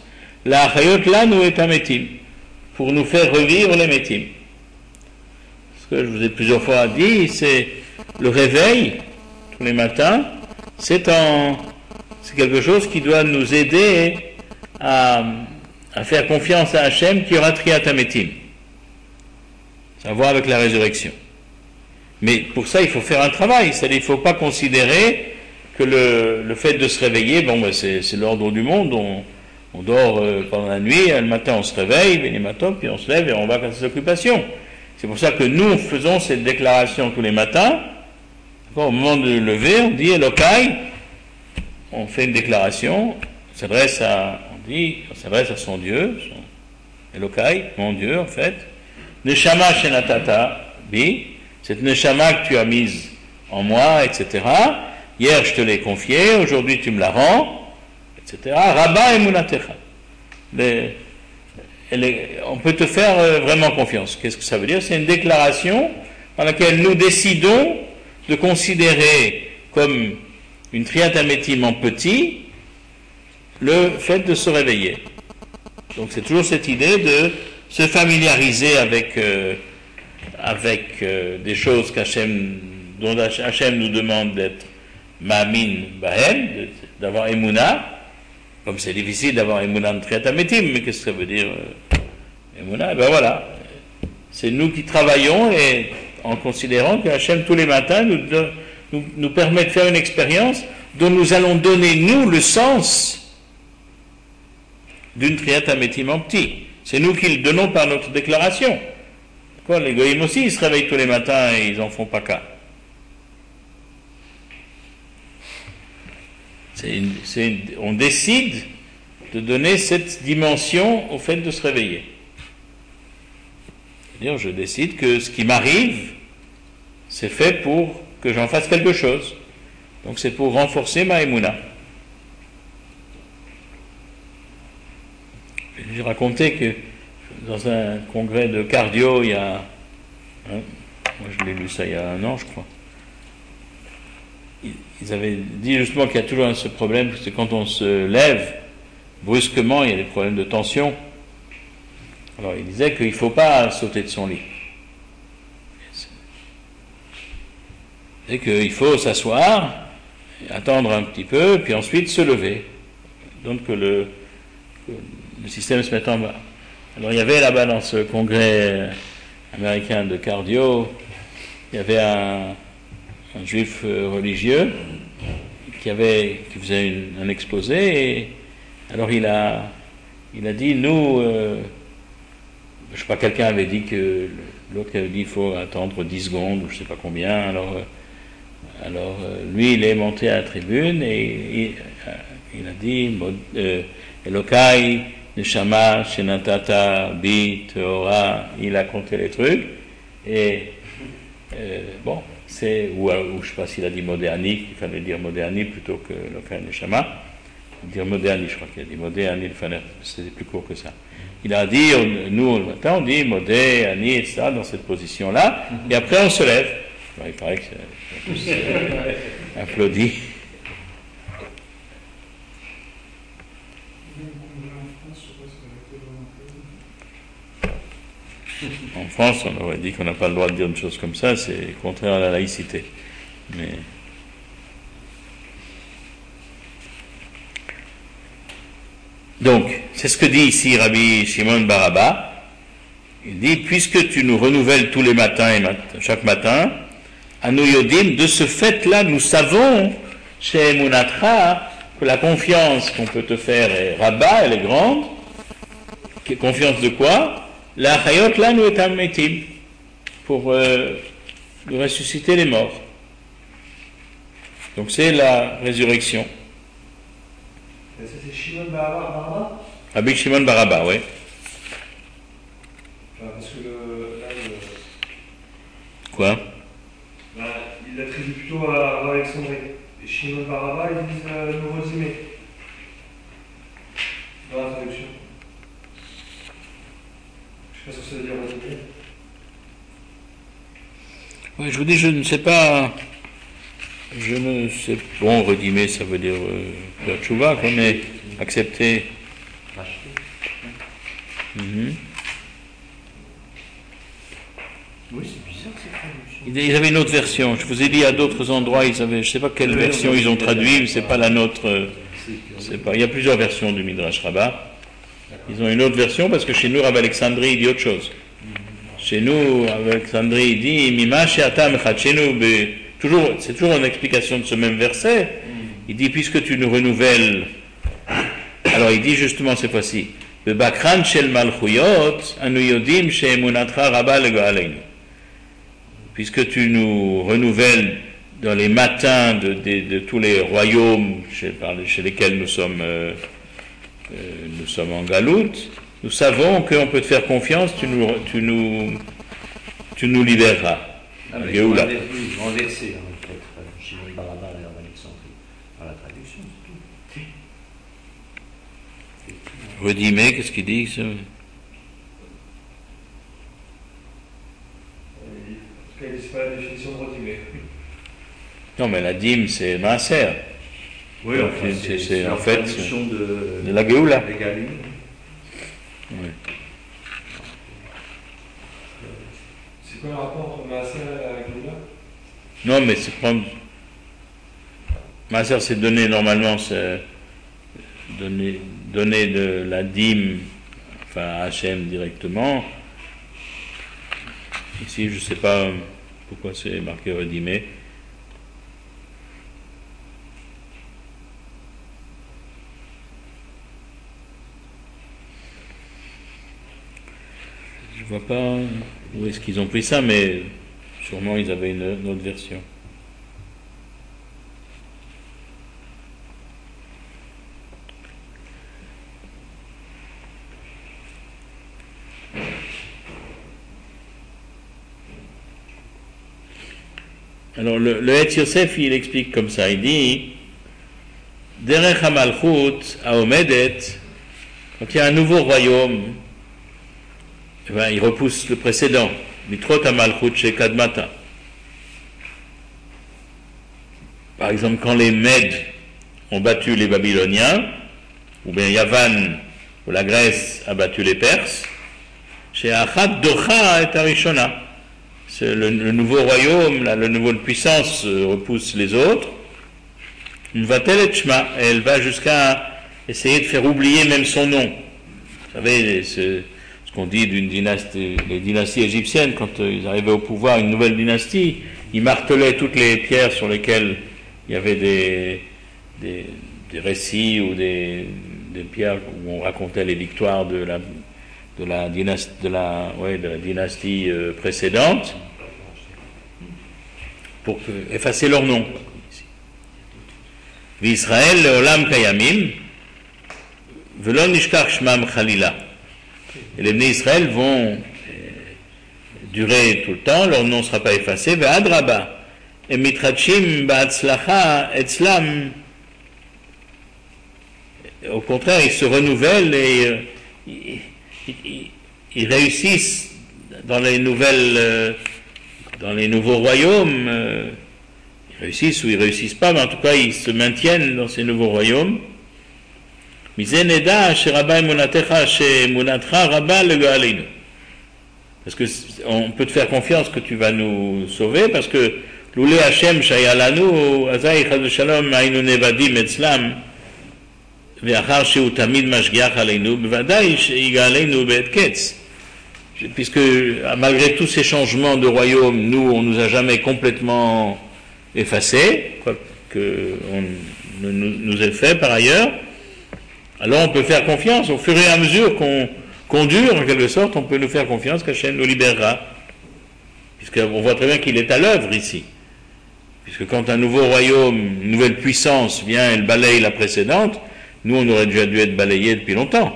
la chayot lanu et ametim, pour nous faire revivre les métim. Ce que je vous ai plusieurs fois dit, c'est le réveil tous les matins, c'est, en, c'est quelque chose qui doit nous aider à, à faire confiance à Hachem qui aura triat ametim. Ça a à voir avec la résurrection. Mais pour ça, il faut faire un travail, c'est-à-dire qu'il ne faut pas considérer que le, le fait de se réveiller, bon, ben c'est, c'est l'ordre du monde, on, on dort euh, pendant la nuit, le matin on se réveille, Bénématom, puis on se lève et on va à ses occupations. C'est pour ça que nous faisons cette déclaration tous les matins. Au moment de lever, on dit Elokai, on fait une déclaration, on s'adresse à, on dit, on s'adresse à son Dieu, son Elokai, mon Dieu en fait. Neshama shenatata bi, cette neshama que tu as mise en moi, et cetera. Hier je te l'ai confiée, aujourd'hui tu me la rends, et cetera. Rabba emunatecha. Les, les, on peut te faire euh, vraiment confiance. Qu'est-ce que ça veut dire? C'est une déclaration dans laquelle nous décidons de considérer comme une triat ametim en petit le fait de se réveiller. Donc c'est toujours cette idée de se familiariser avec, euh, avec euh, des choses qu'Hachem, dont Hachem nous demande d'être ma'amin bahem, d'avoir emuna. Comme c'est difficile d'avoir emuna en triat ametim, mais qu'est-ce que ça veut dire euh, emuna? Et ben voilà, c'est nous qui travaillons et en considérant que Hachem tous les matins nous, nous, nous permet de faire une expérience dont nous allons donner nous le sens d'une triat ametim en petit. C'est nous qui le donnons par notre déclaration. Quoi, les goïms aussi, ils se réveillent tous les matins et ils n'en font pas cas. C'est une, c'est une, on décide de donner cette dimension au fait de se réveiller. C'est-à-dire, je décide que ce qui m'arrive, c'est fait pour que j'en fasse quelque chose. Donc c'est pour renforcer ma émouna. J'ai raconté que dans un congrès de cardio, il y a... Hein, moi je l'ai lu ça il y a un an, je crois. Ils avaient dit justement qu'il y a toujours ce problème, c'est quand on se lève, brusquement, il y a des problèmes de tension. Alors il disait qu'il ne faut pas sauter de son lit. Et qu'il faut s'asseoir, attendre un petit peu, puis ensuite se lever. Donc que le, que le système se mette en bas. Alors il y avait là-bas dans ce congrès américain de cardio, il y avait un, un juif religieux qui avait qui faisait une, un exposé, et alors il a il a dit nous euh, je sais pas, quelqu'un avait dit que l'autre avait dit il faut attendre dix secondes ou je sais pas combien, alors euh, alors euh, lui il est monté à la tribune et il, il a dit euh, Elokai Neshama Shenatata Bi Teora, il a compté les trucs et euh, bon c'est, ou, ou je sais pas s'il a dit Modéani, il fallait dire Modéani plutôt que Elokai Neshama, dire Modéani, je crois qu'il a dit Modéani, c'était plus court que ça. Il a dit, nous le matin on dit Modéani et ça dans cette position là, et après on se lève. Alors, il paraît que c'est euh, applaudi. En France, on aurait dit qu'on n'a pas le droit de dire une chose comme ça, c'est contraire à la laïcité. Mais donc, c'est ce que dit ici Rabbi Shimon bar Abba. Il dit, puisque tu nous renouvelles tous les matins et mat- chaque matin, à nous yodim, de ce fait-là, nous savons chez Emunatra que la confiance qu'on peut te faire est Rabba, elle est grande. Confiance de quoi? La chayot là nous est ametim, pour euh, ressusciter les morts. Donc c'est la résurrection. Et ça, c'est Shimon bar Abba? Rabbi Shimon bar Abba, oui. Enfin, parce que le, là, le, Quoi? là, il l'attribue plutôt à, à Alexandrie. Et Shimon bar Abba, ils disent euh, le résumé. Dans la traduction. Je ne sais pas ce que ça veut dire résumé. Oui, je vous dis, je ne sais pas. Je ne sais pas. Bon, redimer, ça veut dire euh, faire tchouva, quoi, mais accepter. Mm-hmm. Oui, c'est bizarre cette traduction. Ils avaient une autre version. Je vous ai dit à d'autres endroits, ils avaient, je ne sais pas quelle oui, version ils ont traduit, mais c'est pas la nôtre. C'est pas. Il y a plusieurs versions du Midrash Rabbah. Ils ont une autre version parce que chez nous, Rav Alexandrie, il dit autre chose. Chez nous, Rav Alexandrie, il dit Mima she'ata mechatchenu. Toujours, c'est toujours une explication de ce même verset. Il dit puisque tu nous renouvelles. Alors il dit justement cette fois-ci. Bebakran shel malchuyot anu yodim she'emunatra rabba legoaleinu. Puisque tu nous renouvelles dans les matins de, de, de tous les royaumes chez, chez lesquels nous sommes, euh, euh, nous sommes en galoute, nous savons qu'on peut te faire confiance, tu nous, tu nous, tu nous libéreras. Ah, mais ils vont renverser, hein, peut-être, Shimon Barabba et Alexandrie, par la traduction, c'est tout. Redimé, qu'est-ce qu'il dit ça? C'est pas la définition de Rodimé. Non, mais la dîme, c'est Maaser. Oui, donc, enfin, c'est, c'est, c'est, c'est en fait de, de la Géoula. Oui. C'est quoi le rapport entre Maaser et la Géoula? Non, mais c'est prendre. Maaser, c'est donner normalement, c'est donner, donner de la dîme, enfin à Hachem directement. Ici, je ne sais pas pourquoi c'est marqué redimé. Je ne vois pas où est-ce qu'ils ont pris ça, mais sûrement ils avaient une, une autre version. Alors le, le Het Yosef, il explique comme ça, il dit Derech HaMalchut HaOmedet, quand il y a un nouveau royaume, eh ben, il repousse le précédent, Mitrot HaMalchut chez Kadmata. Par exemple, quand les Mèdes ont battu les Babyloniens, ou bien Yavan, ou la Grèce a battu les Perses, chez Achat Docha et Arishona. C'est le, le nouveau royaume, là, le nouveau de puissance euh, repousse les autres. Va-t-elle et Shema, elle va jusqu'à essayer de faire oublier même son nom. Vous savez, ce, ce qu'on dit d'une dynastie, les dynasties égyptiennes, quand euh, ils arrivaient au pouvoir, une nouvelle dynastie, ils martelaient toutes les pierres sur lesquelles il y avait des, des, des récits ou des, des pierres où on racontait les victoires de la de la dynastie, de la, ouais, de la dynastie euh, précédente pour que, effacer leur nom. Israël, Olam Kayamim, Velon Nishkar Shmam Khalila. Et les Bnei Israël vont euh, durer tout le temps, leur nom ne sera pas effacé. Ve'adraba, et Mitrachim Ba'atzlacha Etzlam. Au contraire, ils se renouvellent et euh, ils, Ils, ils réussissent dans les nouvelles, euh, dans les nouveaux royaumes. Euh, ils réussissent ou ils réussissent pas, mais en tout cas ils se maintiennent dans ces nouveaux royaumes. Parce que on peut te faire confiance que tu vas nous sauver, parce que l'oulé Hashem shayalanu azay chas v'shalom aynu nevadim etzlam. Puisque malgré tous ces changements de royaume, nous, on ne nous a jamais complètement effacés, quoi que on nous, nous ait fait par ailleurs, alors on peut faire confiance, au fur et à mesure qu'on, qu'on dure, en quelque sorte, on peut nous faire confiance qu'Hachem nous libérera. Puisqu'on voit très bien qu'il est à l'œuvre ici. Puisque quand un nouveau royaume, une nouvelle puissance vient, elle balaye la précédente, nous, on aurait déjà dû être balayés depuis longtemps.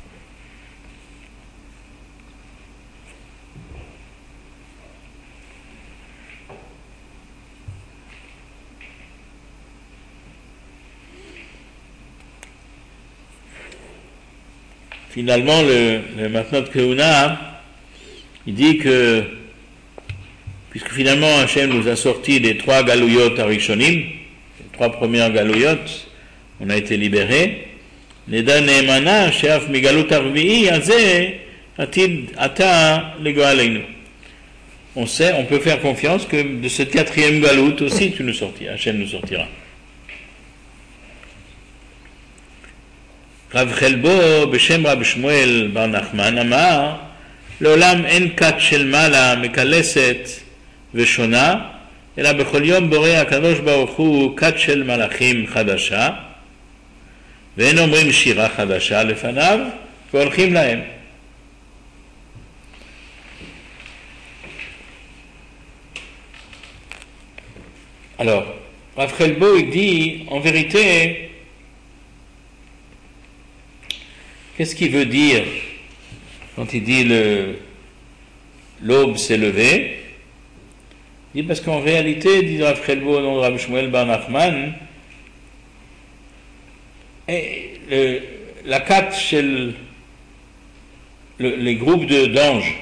Finalement, le, le Matnot Kehuna, il dit que, puisque finalement Hachem nous a sorti des trois galouyot arishonim, les trois premières galouyot, on a été libérés. נדע נאמנה שאף מגלות הרביעי הזה עתיד עתה לגואלנו. On sait, on peut faire confiance que de cette quatrième galoute aussi tu nous sortiras, Hachem nous sortira. רב חלבו בשם רב שמואל בר נחמן אמר לעולם אין כת של מעלה מקלסת ושונה אלא בכל יום בורא הקדוש ברוך הוא כת של מלאכים חדשה ואין אומרים שירה חדשה לפניו והולכים להם. Alors, Rav Chelbo il dit en vérité qu'est-ce qu'il veut dire quand il dit le, l'aube s'est levée? Il dit parce qu'en réalité, dit Rav Chelbo au nom de Rav Shmuel Bar Nachman, et le, la quatre chez le, le, les groupes de, d'anges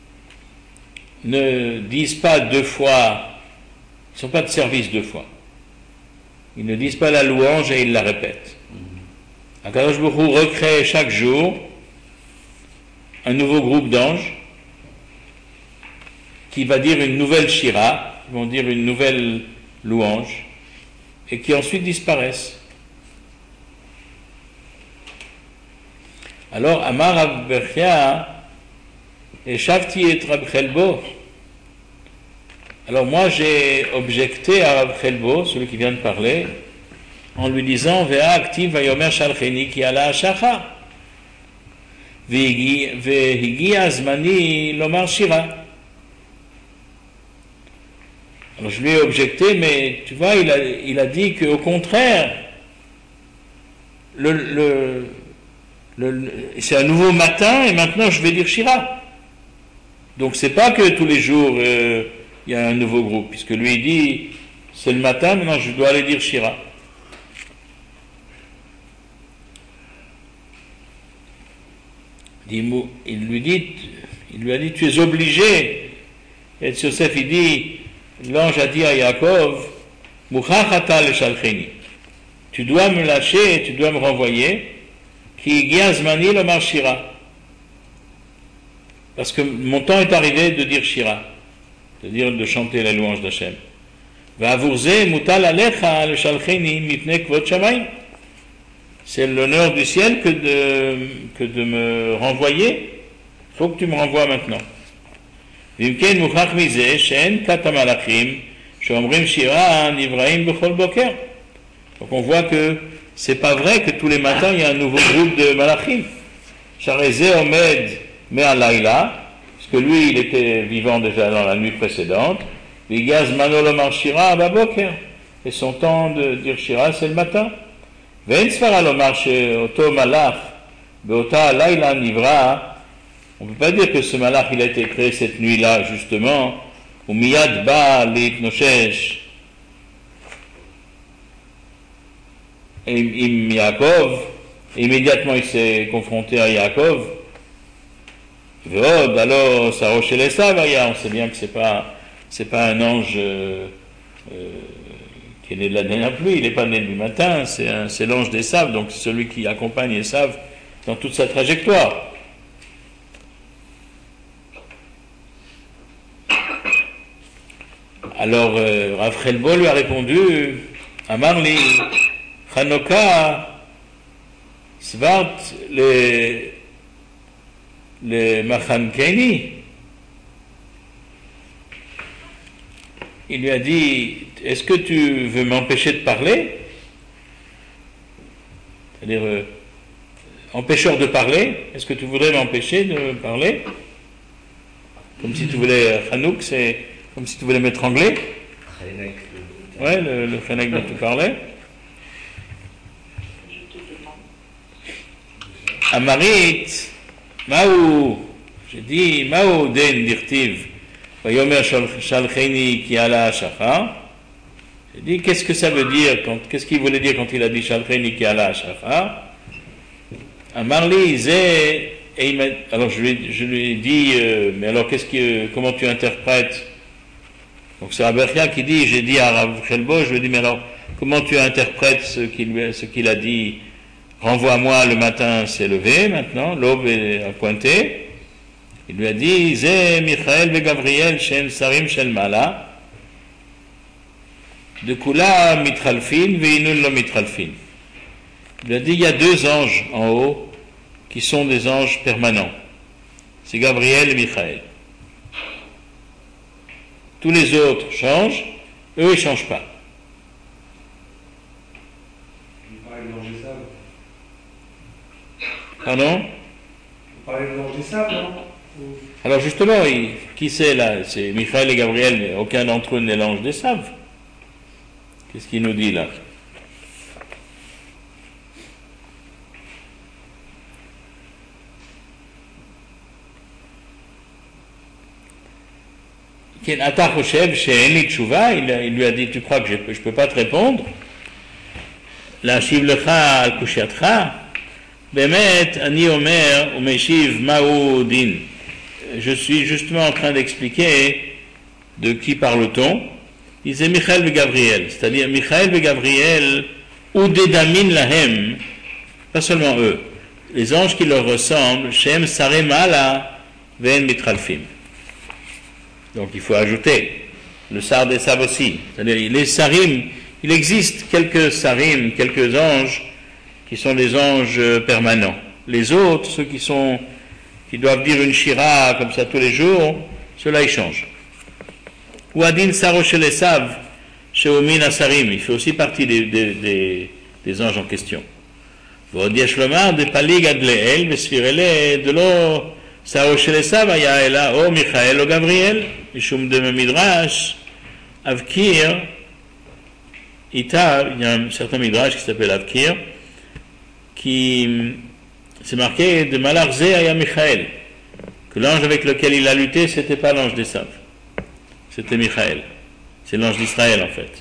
ne disent pas deux fois, ils ne sont pas de service deux fois. Ils ne disent pas la louange et ils la répètent. Akadosh Baruch Hu recrée chaque jour un nouveau groupe d'anges qui va dire une nouvelle shira, qui vont dire une nouvelle louange, et qui ensuite disparaissent. Alors, Amar Rav Berchia et Shavti et Rav Chelbo. Alors moi j'ai objecté à Rav Chelbo, celui qui vient de parler, en lui disant Vea active vayomer shalcheni ki ala shacha vehigia zmani lomar shira. Alors je lui ai objecté, mais tu vois, il a, il a dit qu'au contraire, le, le, le, le, c'est un nouveau matin et maintenant je vais dire shira. Donc c'est pas que tous les jours euh, il y a un nouveau groupe, puisque lui il dit c'est le matin, maintenant je dois aller dire shira. Il lui dit, il lui a dit, tu es obligé. Et Yosef, il dit, l'ange a dit à Yaakov, Muchachata le shalcheni. Tu dois me lâcher et tu dois me renvoyer. Ki giazmani le marshira. Parce que mon temps est arrivé de dire shira, de dire, de chanter la louange d'Hachem. Va'avurze mutal alecha le shalcheni mipne kvod shamayim. C'est l'honneur du ciel que de, que de me renvoyer. Il faut que tu me renvoies maintenant. Donc on voit que c'est pas vrai que tous les matins il y a un nouveau groupe de malachim. Charezé Omed Me'alayla, parce que lui il était vivant déjà dans la nuit précédente. Vigaz Manolomar Shira Ababoker. Et son temps de dire Shira c'est le matin. ואין סברה לומר שאותו מלאך באותה לילה נברא, on ne peut pas dire que ce malach il a été créé cette nuit-là justement, ou miyad ba להתנושש עם Yaakov, immédiatement il s'est confronté à Yaakov, ועוד, alors Saro chez les Esav, on sait bien que c'est pas, c'est pas un ange euh, euh, qui est né de la dernière pluie, il n'est pas né du matin, c'est, un, c'est l'ange d'Esav, donc c'est celui qui accompagne Esav dans toute sa trajectoire. Alors, euh, Rav Chelbo lui a répondu, Amar li, Chanukah, Svart, le, le Machankeni. Il lui a dit, est-ce que tu veux m'empêcher de parler? C'est-à-dire, euh, empêcheur de parler, est-ce que tu voudrais m'empêcher de parler? Comme si tu voulais, Hanouk, c'est comme si tu voulais m'étrangler. Ouais, le, le Chenek dont tu parlais. Amarit, Maou, j'ai dit, Maou den dirtiv. Vayomer shalcheni ki ala shachar. J'ai dit, qu'est-ce que ça veut dire, quand, qu'est-ce qu'il voulait dire quand il a dit shalcheni ki ala shachar? Amarli, zé, alors je lui, je lui ai dit, euh, mais alors qu'est-ce que, comment tu interprètes? Donc c'est Aberchia qui dit, j'ai dit à Rav Chelbo, je lui ai dit, mais alors comment tu interprètes ce qu'il, ce qu'il a dit renvoie-moi, le matin s'est levé maintenant, l'aube est à pointer. Il lui a dit, Zé Michael ve Gabriel shem sarim shel mala, de kula mitralfin veinun lo mitralfin. Il lui a dit, il y a deux anges en haut qui sont des anges permanents. C'est Gabriel et Michael. Tous les autres changent, eux ils ne changent pas. Vous parlez de l'ange des sables. Pardon? Vous parlez de l'ange des sables, non? Ou... Alors justement, il, qui c'est là? C'est Michael et Gabriel, mais aucun d'entre eux n'est l'ange des sables. Qu'est-ce qu'il nous dit là? Il, il lui a dit, tu crois que je ne peux pas te répondre? La shivlecha al kushiatra, bemet ani omer umeshiv ma'u din. Je suis justement en train d'expliquer de qui parle-t-on. Il disait Michael et Gabriel, c'est-à-dire Michael et Gabriel, ou dedamin lahem, pas seulement eux, les anges qui leur ressemblent, shem saremala ven mitralfim. Donc il faut ajouter le sar des sav aussi. C'est-à-dire les sarim, il existe quelques sarim, quelques anges qui sont des anges permanents. Les autres, ceux qui sont, qui doivent dire une shira comme ça tous les jours, ceux-là ils changent. Ou adin saro shel esav sheomin asarim, il fait aussi partie des, des, des, des anges en question. Vod yesh lomar de palig ad leel vesfirele de lo saro shel esav aya ela o Michael o Gabriel. Mishum de midrash avkir ita, il y a un certain midrash qui s'appelle avkir, qui c'est marqué de malarze aya Michael, que l'ange avec lequel il a lutté c'était pas l'ange des saves, c'était Michael, c'est l'ange d'Israël en fait.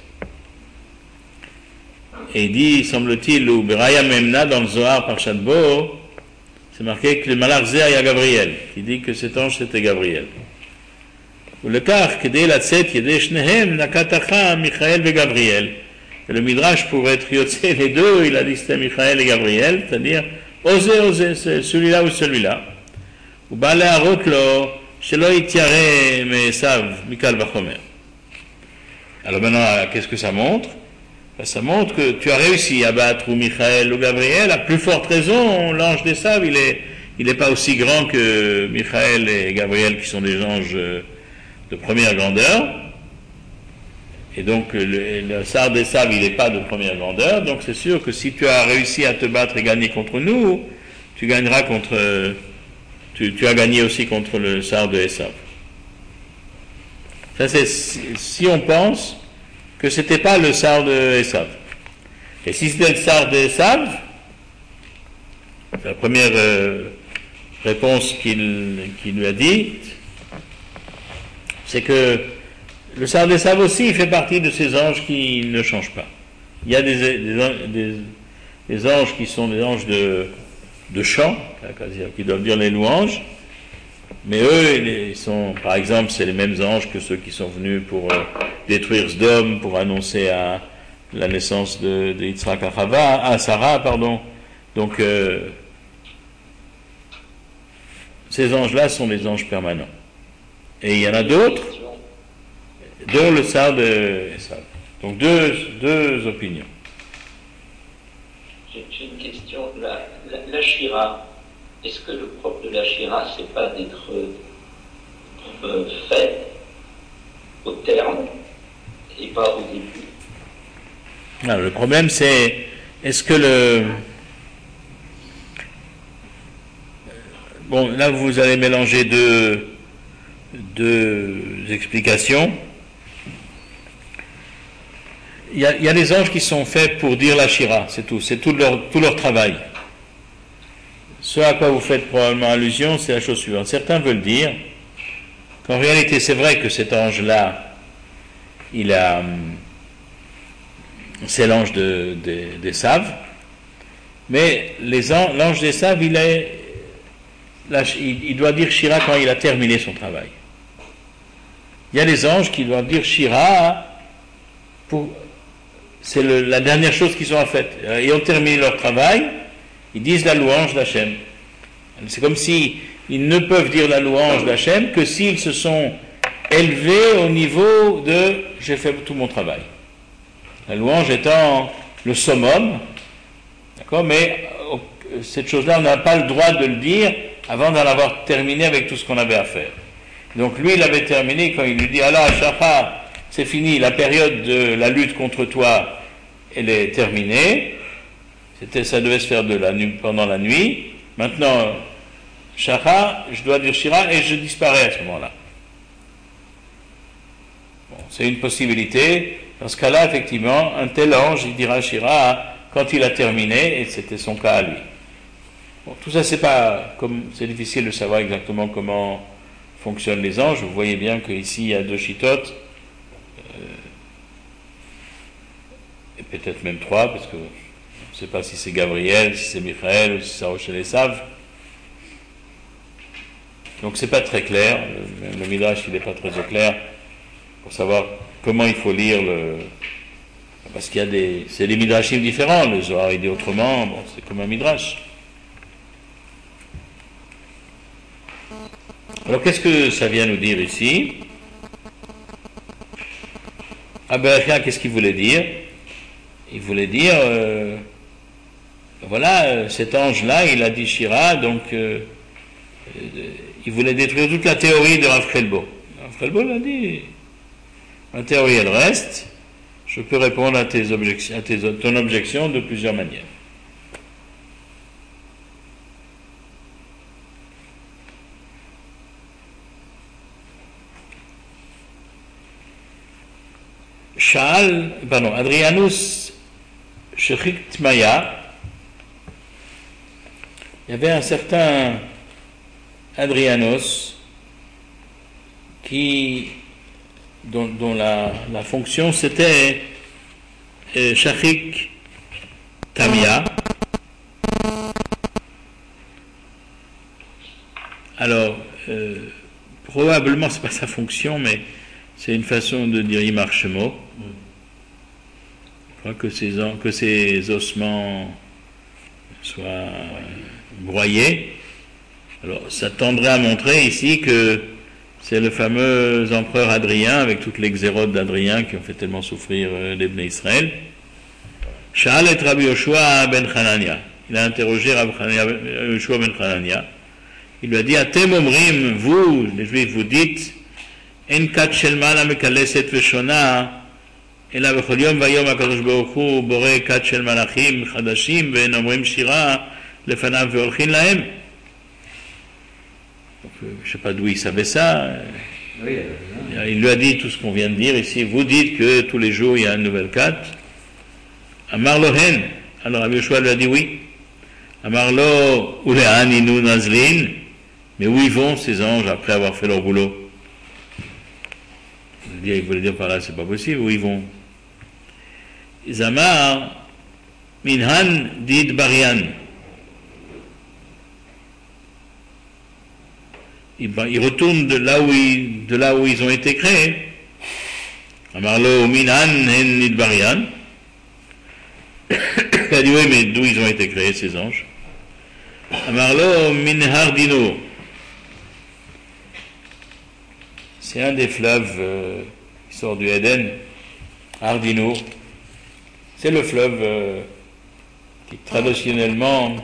Et il dit, semble-t-il, ou Beraya Memna dans le Zohar par Shadbo, c'est marqué que le malarze aya Gabriel, qui dit que cet ange c'était Gabriel. ולכך, כדי לצאת ידי שניהם, נקטך מיכאל וגבריאל. Et le Midrash, pour être yotzé les deux, il a dit c'était Michael et Gabriel, c'est-à-dire, osez, osez, c'est celui-là ou celui-là. Ou ba'ale harot lo, shelo yitiare me'esav, mikal vachomer. Alors maintenant, qu'est-ce que ça montre? Ben, ça montre que tu as réussi à battre ou Michael ou Gabriel, à plus forte raison, l'ange des saves, il est, il n'est pas aussi grand que Michael et Gabriel, qui sont des anges de première grandeur, et donc le, le sar des saves il n'est pas de première grandeur, donc c'est sûr que si tu as réussi à te battre et gagner contre nous, tu gagneras contre, tu, tu as gagné aussi contre le sar de Esav. Ça c'est si on pense que c'était pas le sar de Esav. Et si c'était le sar de Esav, la première euh, réponse qu'il, qu'il lui a dit, c'est que le sar des saves aussi fait partie de ces anges qui ne changent pas. Il y a des, des, des, des anges qui sont des anges de, de chant, qui doivent dire les louanges, mais eux, ils sont, par exemple, c'est les mêmes anges que ceux qui sont venus pour euh, détruire Sdom, pour annoncer à la naissance de, de Yitzhak à Chava, à Sarah, pardon. Donc, euh, ces anges-là sont des anges permanents. Et il y en a d'autres, dont le sar de Esav. Donc deux, deux opinions. J'ai, j'ai une question. La, la, la shira, est-ce que le propre de la shira, c'est pas d'être euh, fait au terme et pas au début? Alors, le problème c'est, est-ce que le... Bon, là vous allez mélanger deux, deux explications. Il y, a, il y a des anges qui sont faits pour dire la shira, c'est tout, c'est tout leur, tout leur travail. Ce à quoi vous faites probablement allusion, c'est la chose suivante. Certains veulent dire qu'en réalité, c'est vrai que cet ange-là, il a, c'est l'ange de, de, des saves, mais les an, l'ange des saves, il, est, la, il, il doit dire shira quand il a terminé son travail. Il y a des anges qui doivent dire shira pour... C'est le, la dernière chose qu'ils ont à faire. Ils ont terminé leur travail, ils disent la louange d'Hachem. C'est comme si ils ne peuvent dire la louange d'Hachem que s'ils se sont élevés au niveau de « j'ai fait tout mon travail ». La louange étant le summum, d'accord, mais cette chose-là, on n'a pas le droit de le dire avant d'en avoir terminé avec tout ce qu'on avait à faire. Donc lui, il avait terminé quand il lui dit « Alors, Shacha, c'est fini, la période de la lutte contre toi, elle est terminée. C'était, ça devait se faire de la nuit, pendant la nuit. Maintenant, Shacha, je dois dire Shira et je disparais à ce moment-là. » Bon, c'est une possibilité. Dans ce cas-là, effectivement, un tel ange, il dira Shira quand il a terminé, et c'était son cas à lui. Bon, tout ça, c'est pas comme, c'est difficile de savoir exactement comment fonctionnent les anges. Vous voyez bien qu'ici, il y a deux chitotes, euh, et peut-être même trois, parce que je ne sais pas si c'est Gabriel, si c'est Michael, ou si c'est Rochel et Sav. Donc, c'est pas très clair. Le, le Midrash, il n'est pas très au clair pour savoir comment il faut lire le. Parce qu'il y a des. C'est des Midrashim différents. Le Zohar, il dit autrement. Bon, c'est comme un Midrash. Alors, qu'est-ce que ça vient nous dire ici? Ah ben, qu'est-ce qu'il voulait dire? Il voulait dire, euh, voilà, cet ange-là, il a dit Shira, donc euh, euh, il voulait détruire toute la théorie de Rav Chelbo. Rav Chelbo l'a dit, la théorie, elle reste, je peux répondre à, tes objections, à tes, ton objection de plusieurs manières. Shaal, pardon, Adrianus Shechik Tmaya, il y avait un certain Adrianos qui, dont, dont la, la fonction c'était euh, Shachik Tamia. Alors, euh, probablement c'est pas sa fonction, mais c'est une façon de dire Yimar Shemo. Je crois que ces, que ces ossements soient broyés. Alors, ça tendrait à montrer ici que c'est le fameux empereur Adrien, avec toutes les xérotes d'Adrien qui ont fait tellement souffrir les Bnei Israël. Sha'al et Rabbi Yoshua ben Hanania. Il a interrogé Rabbi Yoshua ben Hanania. Il lui a dit, Atem omrim, vous, les Juifs, vous dites, En kat shel mala mekaleset veshona, אלא בכל יום ויום הקדוש ברוך הוא בורא כת של מלאכים חדשים ואין אומרים שירה לפניו והולכים להם. Je ne sais pas d'où il savait ça. Oui, il lui a dit tout ce qu'on vient de dire ici. Vous dites que tous les jours il y a une nouvelle kat. Amar lo hen. Alors Rabbi Yoshua lui a dit oui. Amar lo ule'an inu nazlin. Mais où ils vont ces anges après avoir fait leur boulot? Il voulait dire par là, c'est pas possible, où ils vont? Zamar minhan did barian. Ils retournent de là où ils, de là où ils ont été créés. Amarlo minhan hen did barian. Il a dit oui, mais d'où ils ont été créés ces anges? Amarlo min hardino. C'est un des fleuves euh, qui sort du Éden, Ardino. C'est le fleuve euh, qui traditionnellement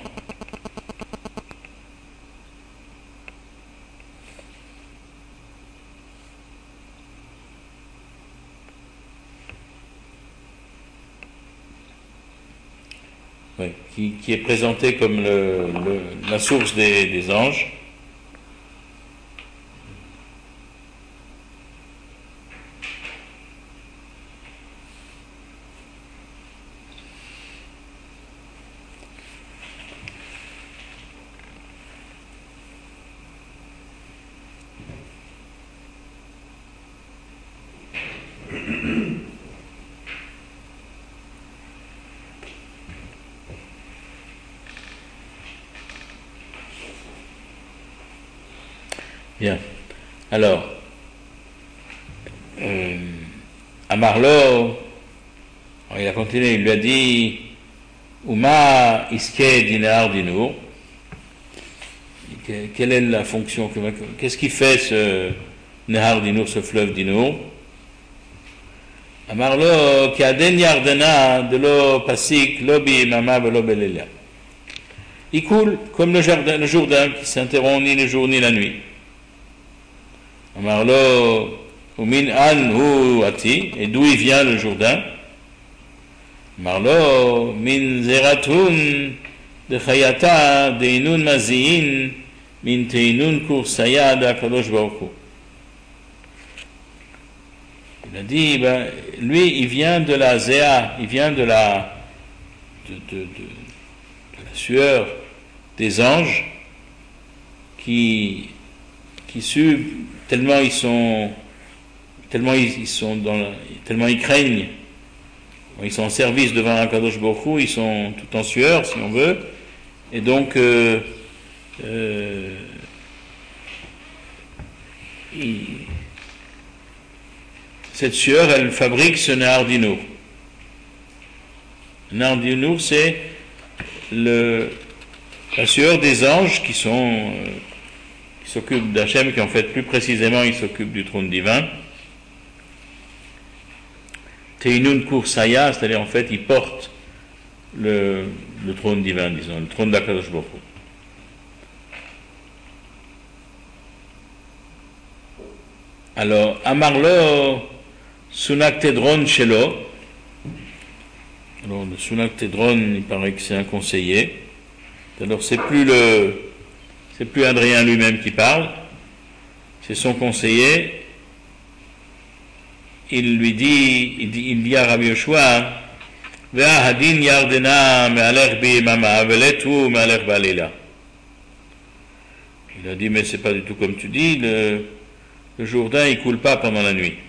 ouais, qui, qui est présenté comme le, le, la source des, des anges. Bien. Alors, euh, Amarlo, il a continué, il lui a dit, Uma iske dinar dinour. Quelle est la fonction? Qu'est-ce qui fait ce Nehar Dinour, ce fleuve Dinour? Amarlo ki aden yardena de lo pasik lo bi mama velo belelia. Il coule comme le jardin, le Jourdain qui s'interrompt ni le jour ni la nuit. Amarlo umin an hu ati, et d'où il vient le Jourdain? Amarlo min zeratun de chayata de inun maziin min teinun kursaya de Akadosh Baruch Hu. Il a dit, ben, lui, il vient de la zéa, il vient de la, de, de, de, de la sueur des anges qui, qui suent tellement ils sont, tellement ils, ils sont dans, la, tellement ils craignent, ils sont en service devant Akadosh Baruch Hu, ils sont tout en sueur, si on veut, et donc, euh, euh, ils, cette sueur, elle fabrique ce Nehar Dinour. Le Nehar Dinour, c'est le, la sueur des anges qui sont, euh, qui s'occupent d'Hachem, qui en fait plus précisément, ils s'occupent du trône divin. Teinun Kursaya, c'est-à-dire en fait, ils portent le, le trône divin, disons, le trône d'Akadosh Baruch Hu. Alors, Amarlo, Sunak Tedron Shelo. Alors, le Sunak Tedron, il paraît que c'est un conseiller. Alors, c'est plus le, c'est plus Adrien lui-même qui parle, c'est son conseiller. Il lui dit, il dit, il dit à Rabbi Yoshua, Ve'a hadin yardena me'alech bi'imama, ve'letu me'alech ba'alila. Il a dit, mais c'est pas du tout comme tu dis, le, le Jourdain, il coule pas pendant la nuit.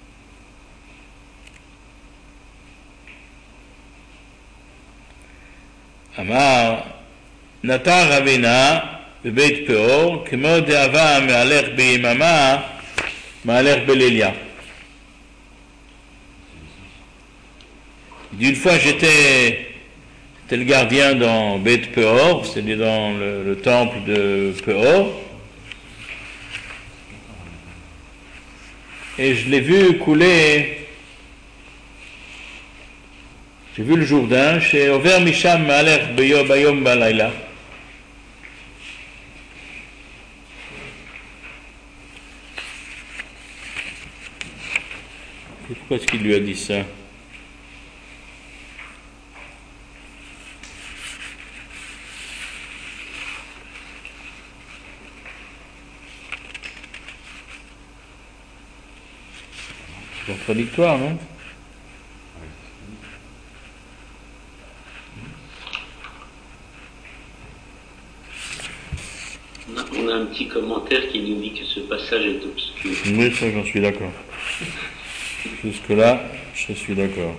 Amar, Natan Ravina, Bebeit Peor, Kemo de'ava me'alech bi'imama, me'alech belelia. D'une fois, j'étais, j'étais le gardien dans Beit Peor, c'est-à-dire dans le, le temple de Peor, et je l'ai vu couler, j'ai vu le Jourdain chez Over Misham Ma'alech Beyo Bayom Balayla. Et pourquoi est-ce qu'il lui a dit ça? Contradictoire, non? On a un petit commentaire qui nous dit que ce passage est obscur. Oui, ça j'en suis d'accord. Jusque-là, je suis d'accord.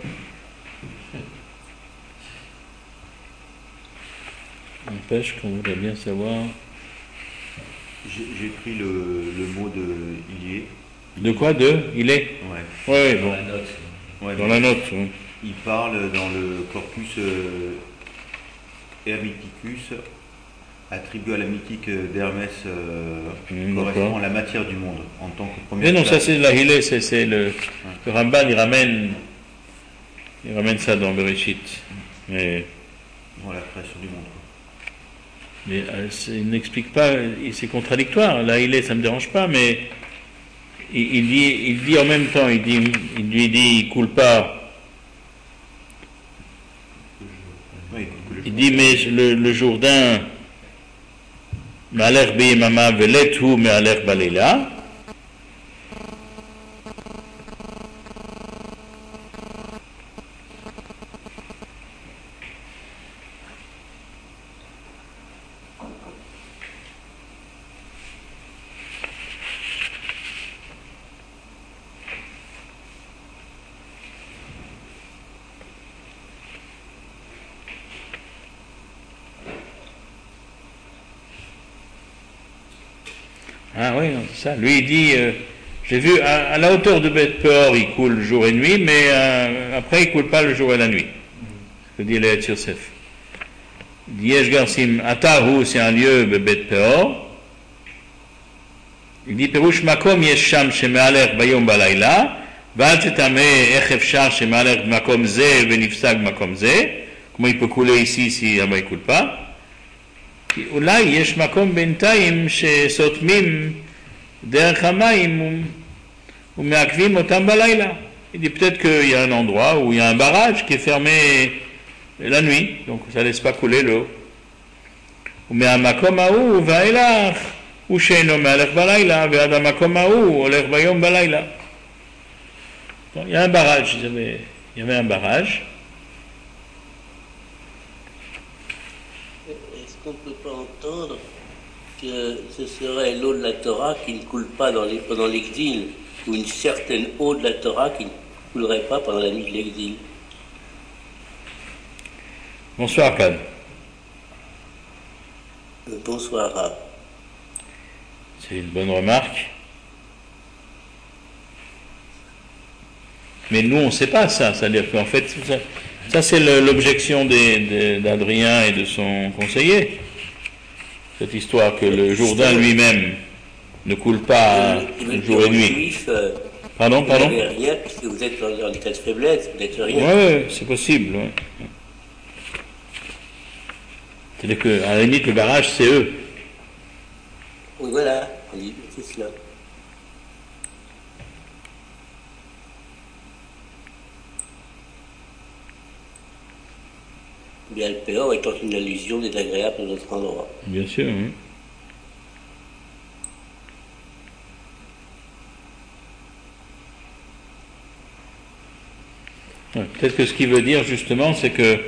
N'empêche qu'on voudrait bien savoir. J'ai, j'ai pris le, le mot de il y est. De quoi? De il est? Ouais. Oui, bon. Dans la note. Ouais, Dans la note, oui. Il parle dans le corpus euh, Hermeticus, attribué à la mythique d'Hermès, euh, Mmh, correspond d'accord. à la matière du monde, en tant que première Mais non, ça classe. c'est la Hillel, c'est, c'est le, le Ramban, il ramène, il ramène ça dans Bereshit. Mais, Dans la création du monde. quoi. mais euh, c'est- il n'explique pas, et c'est contradictoire. La Hillel, ça me dérange pas, mais il, il dit, il dit en même temps, il dit, il lui dit, il coule pas. Ouais, écoute, Il dit, mais le, le Jourdain, Ma'alech bi'imama ve'letu me'alech balela. Ah oui, non, c'est ça. Lui, il dit, euh, j'ai vu à, à la hauteur de Beth Peor, il coule jour et nuit, mais euh, après, il coule pas le jour et la nuit. Ce que dit le Yosef. Yesh Garsim Atahu, c'est un lieu bebet peor. Il dit Perush Makom Yesh Sham Shemealech Bayom Balayla, Val Tetame Ech Efshar Shemealech Makom Ze Venifsag Makom Ze. Comment il peut couler ici si là-bas il ne coule pas? אולי יש מקום בינתיים שסותמים דרך המים ומעכבים אותם בלילה. Il dit peut-être qu'il y a un endroit où il y a un barrage qui est fermé la nuit, donc ça ne laisse pas couler l'eau. ומהמקום ההוא ואילך הוא שאינו מהלך בלילה ועד המקום ההוא הולך ביום בלילה. Il y a un barrage, il y avait un barrage. On ne peut pas entendre que ce serait l'eau de la Torah qui ne coule pas dans les, pendant l'exil, ou une certaine eau de la Torah qui ne coulerait pas pendant la nuit de l'exil. Bonsoir, Kad. Bonsoir, Rab. C'est une bonne remarque. Mais nous, on ne sait pas ça. C'est-à-dire qu'en fait, ça, ça c'est le, l'objection des, des, d'Adrien et de son conseiller. Cette histoire que le Jourdain lui-même ne coule pas le, jour et nuit. Juif, euh, pardon, vous pardon. Vous n'avez rien, puisque vous êtes en état de faiblesse, vous n'êtes rien. Oui, ouais, c'est possible. Ouais. C'est-à-dire qu'à la limite, le barrage, c'est eux. Oui, voilà, c'est cela. Bien, le péor étant une allusion désagréable à notre endroit. Bien sûr, oui. Ouais, peut-être que ce qu'il veut dire, justement, c'est que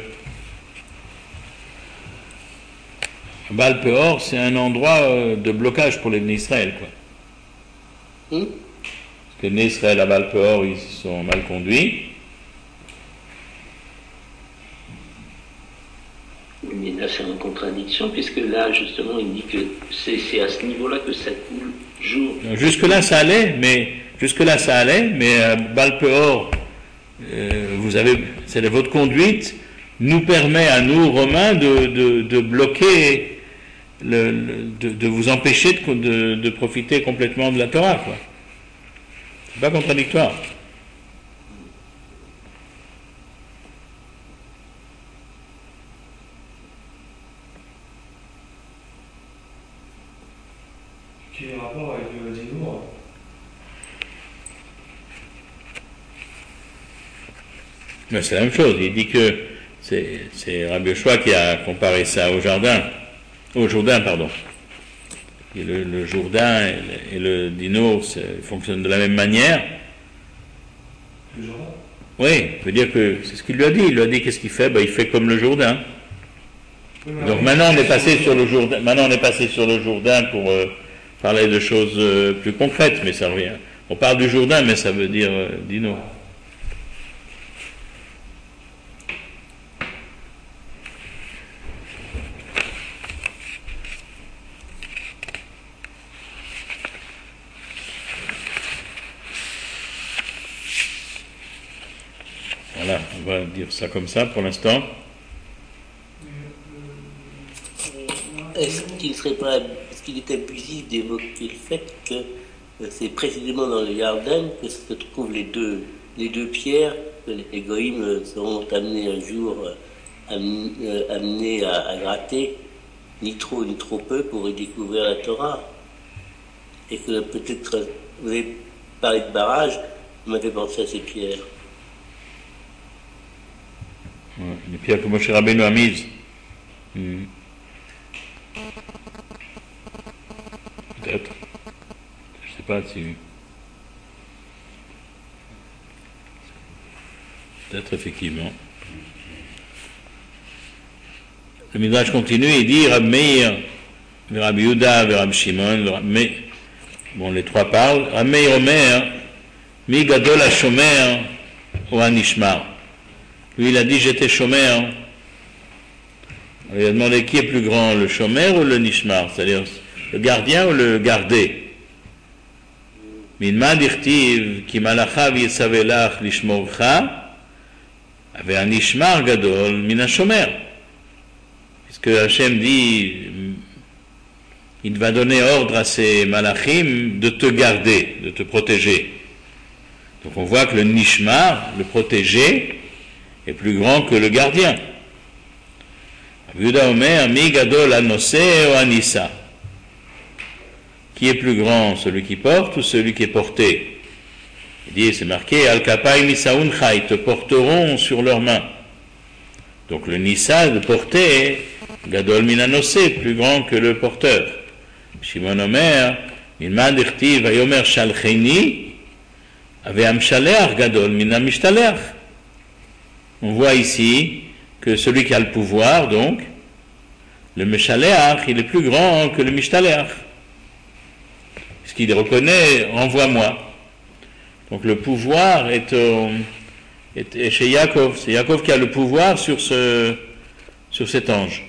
Baal Peor, c'est un endroit de blocage pour les Bnei Israël, quoi. Hmm? Parce que les Bnei Israël à Baal Peor, ils sont mal conduits. Mais là, c'est en contradiction, puisque là, justement, il dit que c'est, c'est à ce niveau-là que ça coule jour. Jusque-là, ça allait, mais jusque-là, ça allait, mais à Baal Peor, euh, vous avez, c'est votre conduite nous permet à nous, Romains, de, de, de bloquer, le, le, de, de vous empêcher de, de, de profiter complètement de la Torah, quoi. C'est pas contradictoire. Quel est le rapport avec le Dinour? Mais c'est la même chose. Il dit que c'est, c'est Rabbi Yoshua qui a comparé ça au jardin, au Jourdain, pardon. Et le, le Jourdain et le, et le Dinour fonctionnent de la même manière. Le Jourdain? Oui, il veut dire que c'est ce qu'il lui a dit. Il lui a dit qu'est-ce qu'il fait? Ben, il fait comme le Jourdain. Oui, Donc maintenant on est passé sur le Jourdain. Maintenant on est passé sur le Jourdain pour euh, parler de choses euh, plus concrètes, mais ça revient. On parle du Jourdain, mais ça veut dire euh, Dinour. Voilà, on va dire ça comme ça pour l'instant. Est-ce qu'il serait pas, est-ce qu'il est abusif d'évoquer le fait que euh, c'est précisément dans le jardin que se trouvent les deux, les deux pierres que les goïms seront amenés un jour euh, am, euh, amenés à, à gratter, ni trop ni trop peu, pour y découvrir la Torah. Et que peut-être, vous avez parlé de barrage, vous m'avez pensé à ces pierres. Ouais, les pierres que Moshe Rabbeinu a mises. Hmm. Peut-être. Je ne sais pas si. Peut-être effectivement. Le Midrash continue et dit Rab Meir, Rabbi Yehuda, Rabbi Shimon, mais bon, les trois parlent. Rab Meir Omer, Mi Gadol HaShomer ou HaNishmar. Lui, il a dit j'étais Shomer. Il a demandé qui est plus grand, le Shomer ou le Nishmar, c'est-à-dire le gardien ou le gardé. Minma dirtiv ki malachav yitzavelach lishmorcha, avait un Nishmar gadol min hashomer. puisque Hachem dit, il va donner ordre à ses malachim de te garder, de te protéger. Donc on voit que le nishmar, le protégé, est plus grand que le gardien. Yehuda Omer, mi gadol anoseh ou anissa. Qui est plus grand, celui qui porte ou celui qui est porté? Il dit, c'est marqué, al kapai misauncha, ils te porteront sur leurs mains. Donc le nissa de porter, gadol minanoseh, plus grand que le porteur. Shimon Omer, ilmad irtiv vayomer shalcheni, ave amshaleach gadol minamishtalech. On voit ici que celui qui a le pouvoir, donc, le meshaleach, il est plus grand que le mishtaleach. Puisqu'il reconnaît, envoie-moi. Donc le pouvoir est, au, est, est chez Yaakov. C'est Yaakov qui a le pouvoir sur, ce, sur cet ange.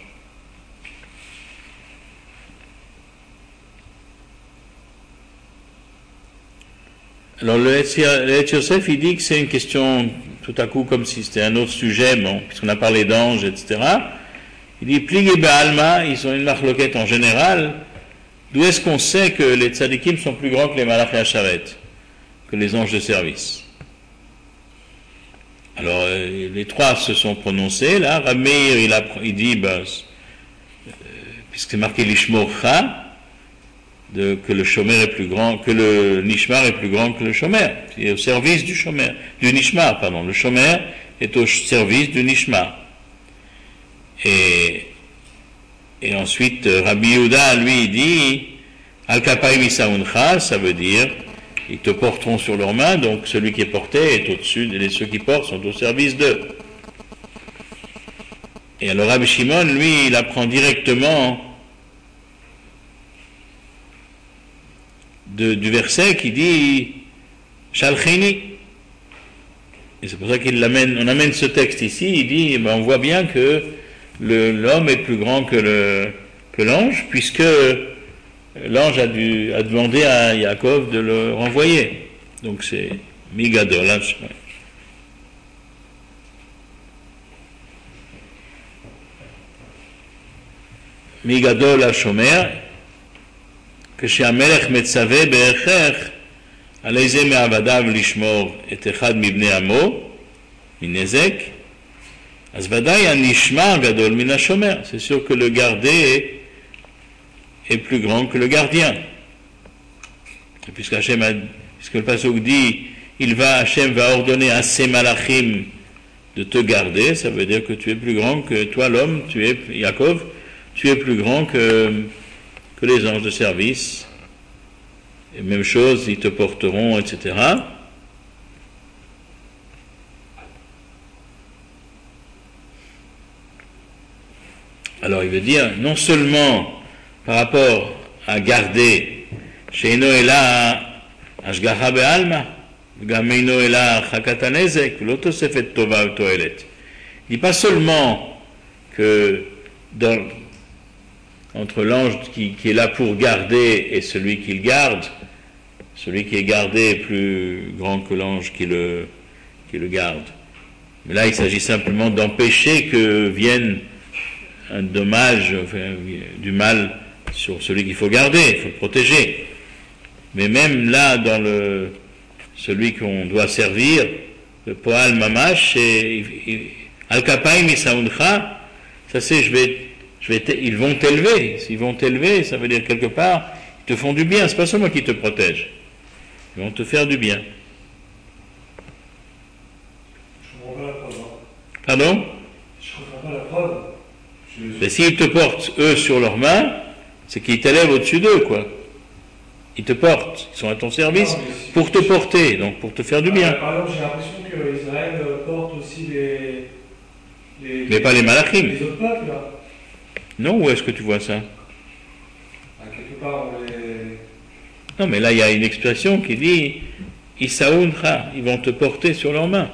Alors le Etz Yosef, il dit que c'est une question tout à coup comme si c'était un autre sujet, bon, puisqu'on a parlé d'anges, et cetera. Il dit, Plig et Baalma, ils ont une marloquette en général. D'où est-ce qu'on sait que les tzadikim sont plus grands que les malach et hacharet, que les anges de service? Alors, euh, les trois se sont prononcés, là. Rab Meir, il, a, il dit, ben, euh, puisque c'est marqué l'ishmorcha, de, que le shomer est plus grand, que le nishmar est plus grand que le shomer. Il est au service du shomer, du nishmar, pardon. Le shomer est au service du nishmar. Et, et ensuite, Rabbi Yehuda, lui, il dit, al kapai misauncha, ça veut dire, ils te porteront sur leurs mains, donc celui qui est porté est au-dessus, et ceux qui portent sont au service d'eux. Et alors Rabbi Shimon, lui, il apprend directement De, du verset qui dit Shalchini. Et c'est pour ça qu'il l'amène, on amène ce texte ici, il dit, ben on voit bien que le, l'homme est plus grand que, le, que l'ange, puisque l'ange a, dû, a demandé à Yaakov de le renvoyer. Donc c'est Migadol. Hein, Migadol HaShomer. כשהמלך מצווה בהכרח על איזה מעבדיו לשמור את אחד מבני עמו מנזק, אז ודאי הנשמר גדול מן השומר. C'est sûr que le gardé est plus grand que le gardien. Et puisque, Hachem a, puisque le pasuk dit, il va, Hachem va ordonner à ses malachim de te garder, ça veut dire que tu es plus grand que toi l'homme, tu es, Yaakov, tu es plus grand que que les anges de service, et même chose, ils te porteront, et cetera. Alors il veut dire, non seulement par rapport à garder, sheino ela ashgacha be'alma, gam eino ela chakat hanezek, lo tosefet tova ou toelet. Il dit pas seulement que dans entre l'ange qui, qui est là pour garder et celui qui le garde, celui qui est gardé est plus grand que l'ange qui le, qui le garde. Mais là, il s'agit simplement d'empêcher que vienne un dommage, enfin, du mal sur celui qu'il faut garder, il faut le protéger. Mais même là, dans le, celui qu'on doit servir, le poal mamash, c'est al-kapai misauncha, ça c'est, je vais Je vais ils vont t'élever. S'ils vont t'élever, ça veut dire quelque part, ils te font du bien. C'est pas seulement qu'ils te protègent. Ils vont te faire du bien. Je comprends pas la preuve. Hein. Pardon? Je comprends pas la preuve. Je... Mais s'ils te portent, eux, sur leurs mains, c'est qu'ils t'élèvent au-dessus d'eux, quoi. Ils te portent. Ils sont à ton service non, si pour te porter, donc pour te faire du bien. Par exemple, j'ai l'impression que Israël porte aussi les... les mais pas les malachim. Les autres peuples, là. Non, où est-ce que tu vois ça? Ah, quelque part, on les... Non, mais là, il y a une expression qui dit Isaouncha, ils vont te porter sur leurs mains.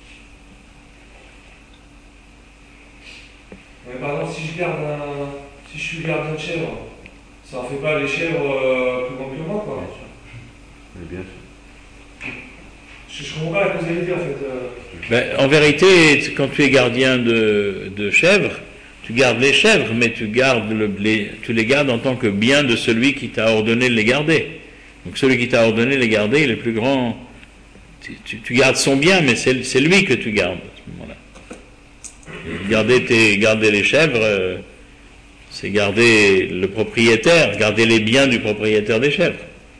Mais par exemple, si je garde un... si je suis gardien de chèvre, ça en fait pas les chèvres euh, plus grands que moi, quoi. Mais bien sûr. Je, je comprends pas la causalité, en fait. Euh... Ben, en vérité, quand tu es gardien de, de chèvres, tu gardes les chèvres, mais tu, gardes le, les, tu les gardes en tant que bien de celui qui t'a ordonné de les garder. Donc celui qui t'a ordonné de les garder, il est plus grand. Tu, tu, tu gardes son bien, mais c'est, c'est lui que tu gardes à ce moment-là. Garder, tes, garder les chèvres, euh, c'est garder le propriétaire, garder les biens du propriétaire des chèvres.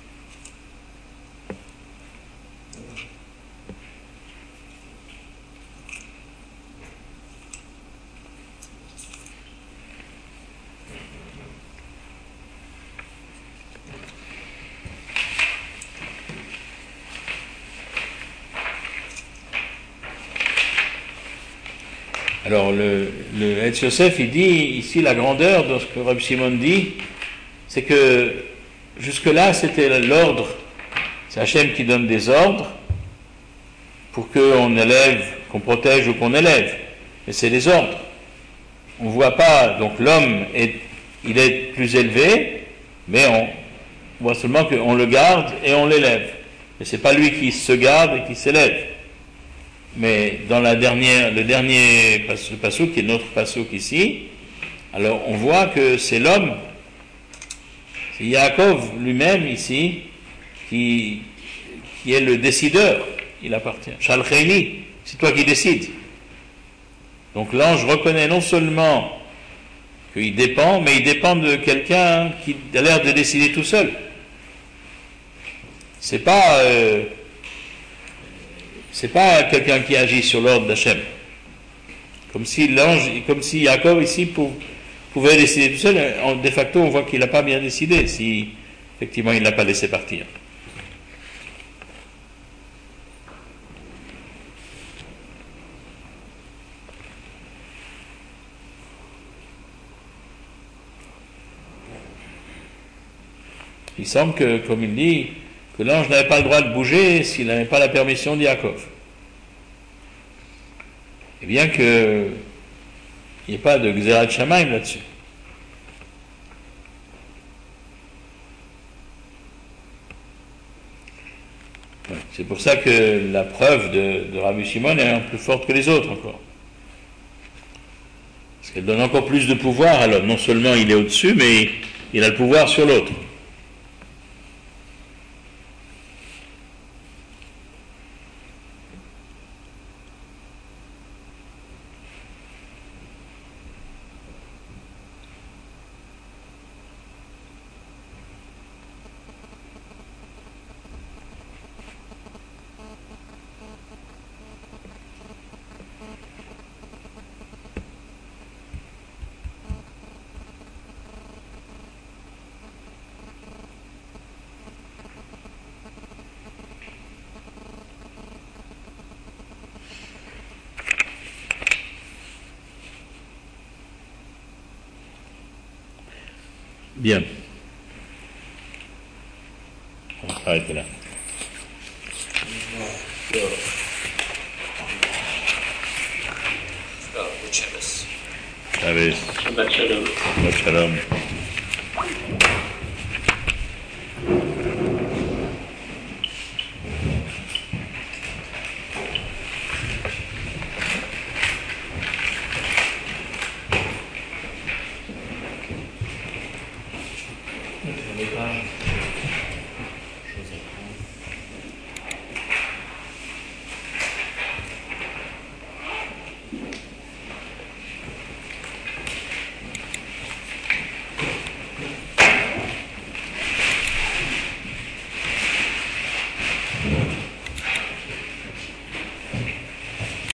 Alors, le, le Etz Yosef, il dit ici la grandeur de ce que Rabbi Shimon dit, c'est que jusque-là, c'était l'ordre, c'est Hachem qui donne des ordres pour qu'on élève, qu'on protège ou qu'on élève, mais c'est les ordres. On ne voit pas, donc l'homme, est, il est plus élevé, mais on voit seulement qu'on le garde et on l'élève. Mais ce n'est pas lui qui se garde et qui s'élève. Mais dans la dernière, le dernier le passouk, qui est notre passouk ici, alors on voit que c'est l'homme, c'est Yaakov lui-même ici, qui, qui est le décideur, il appartient. Shalcheini, c'est toi qui décides. Donc l'ange reconnaît non seulement qu'il dépend, mais il dépend de quelqu'un qui a l'air de décider tout seul. C'est pas... Euh, c'est pas quelqu'un qui agit sur l'ordre d'Hachem. Comme si l'ange, comme si Yaakov ici pouvait décider tout seul, de facto on voit qu'il n'a pas bien décidé, si effectivement il ne l'a pas laissé partir. Il semble que, comme il dit, que l'ange n'avait pas le droit de bouger s'il n'avait pas la permission de Yaakov. Et bien que il n'y ait pas de Gzerat Shamayim là-dessus. Ouais, c'est pour ça que la preuve de, de Rabbi Shimon est un peu plus forte que les autres encore. Parce qu'elle donne encore plus de pouvoir à l'homme. Non seulement il est au-dessus, mais il a le pouvoir sur l'autre. Bien. On va arrêter là. Oh, good Shabbos. Shabbos. Shabbat Shalom. Shabbat Shalom.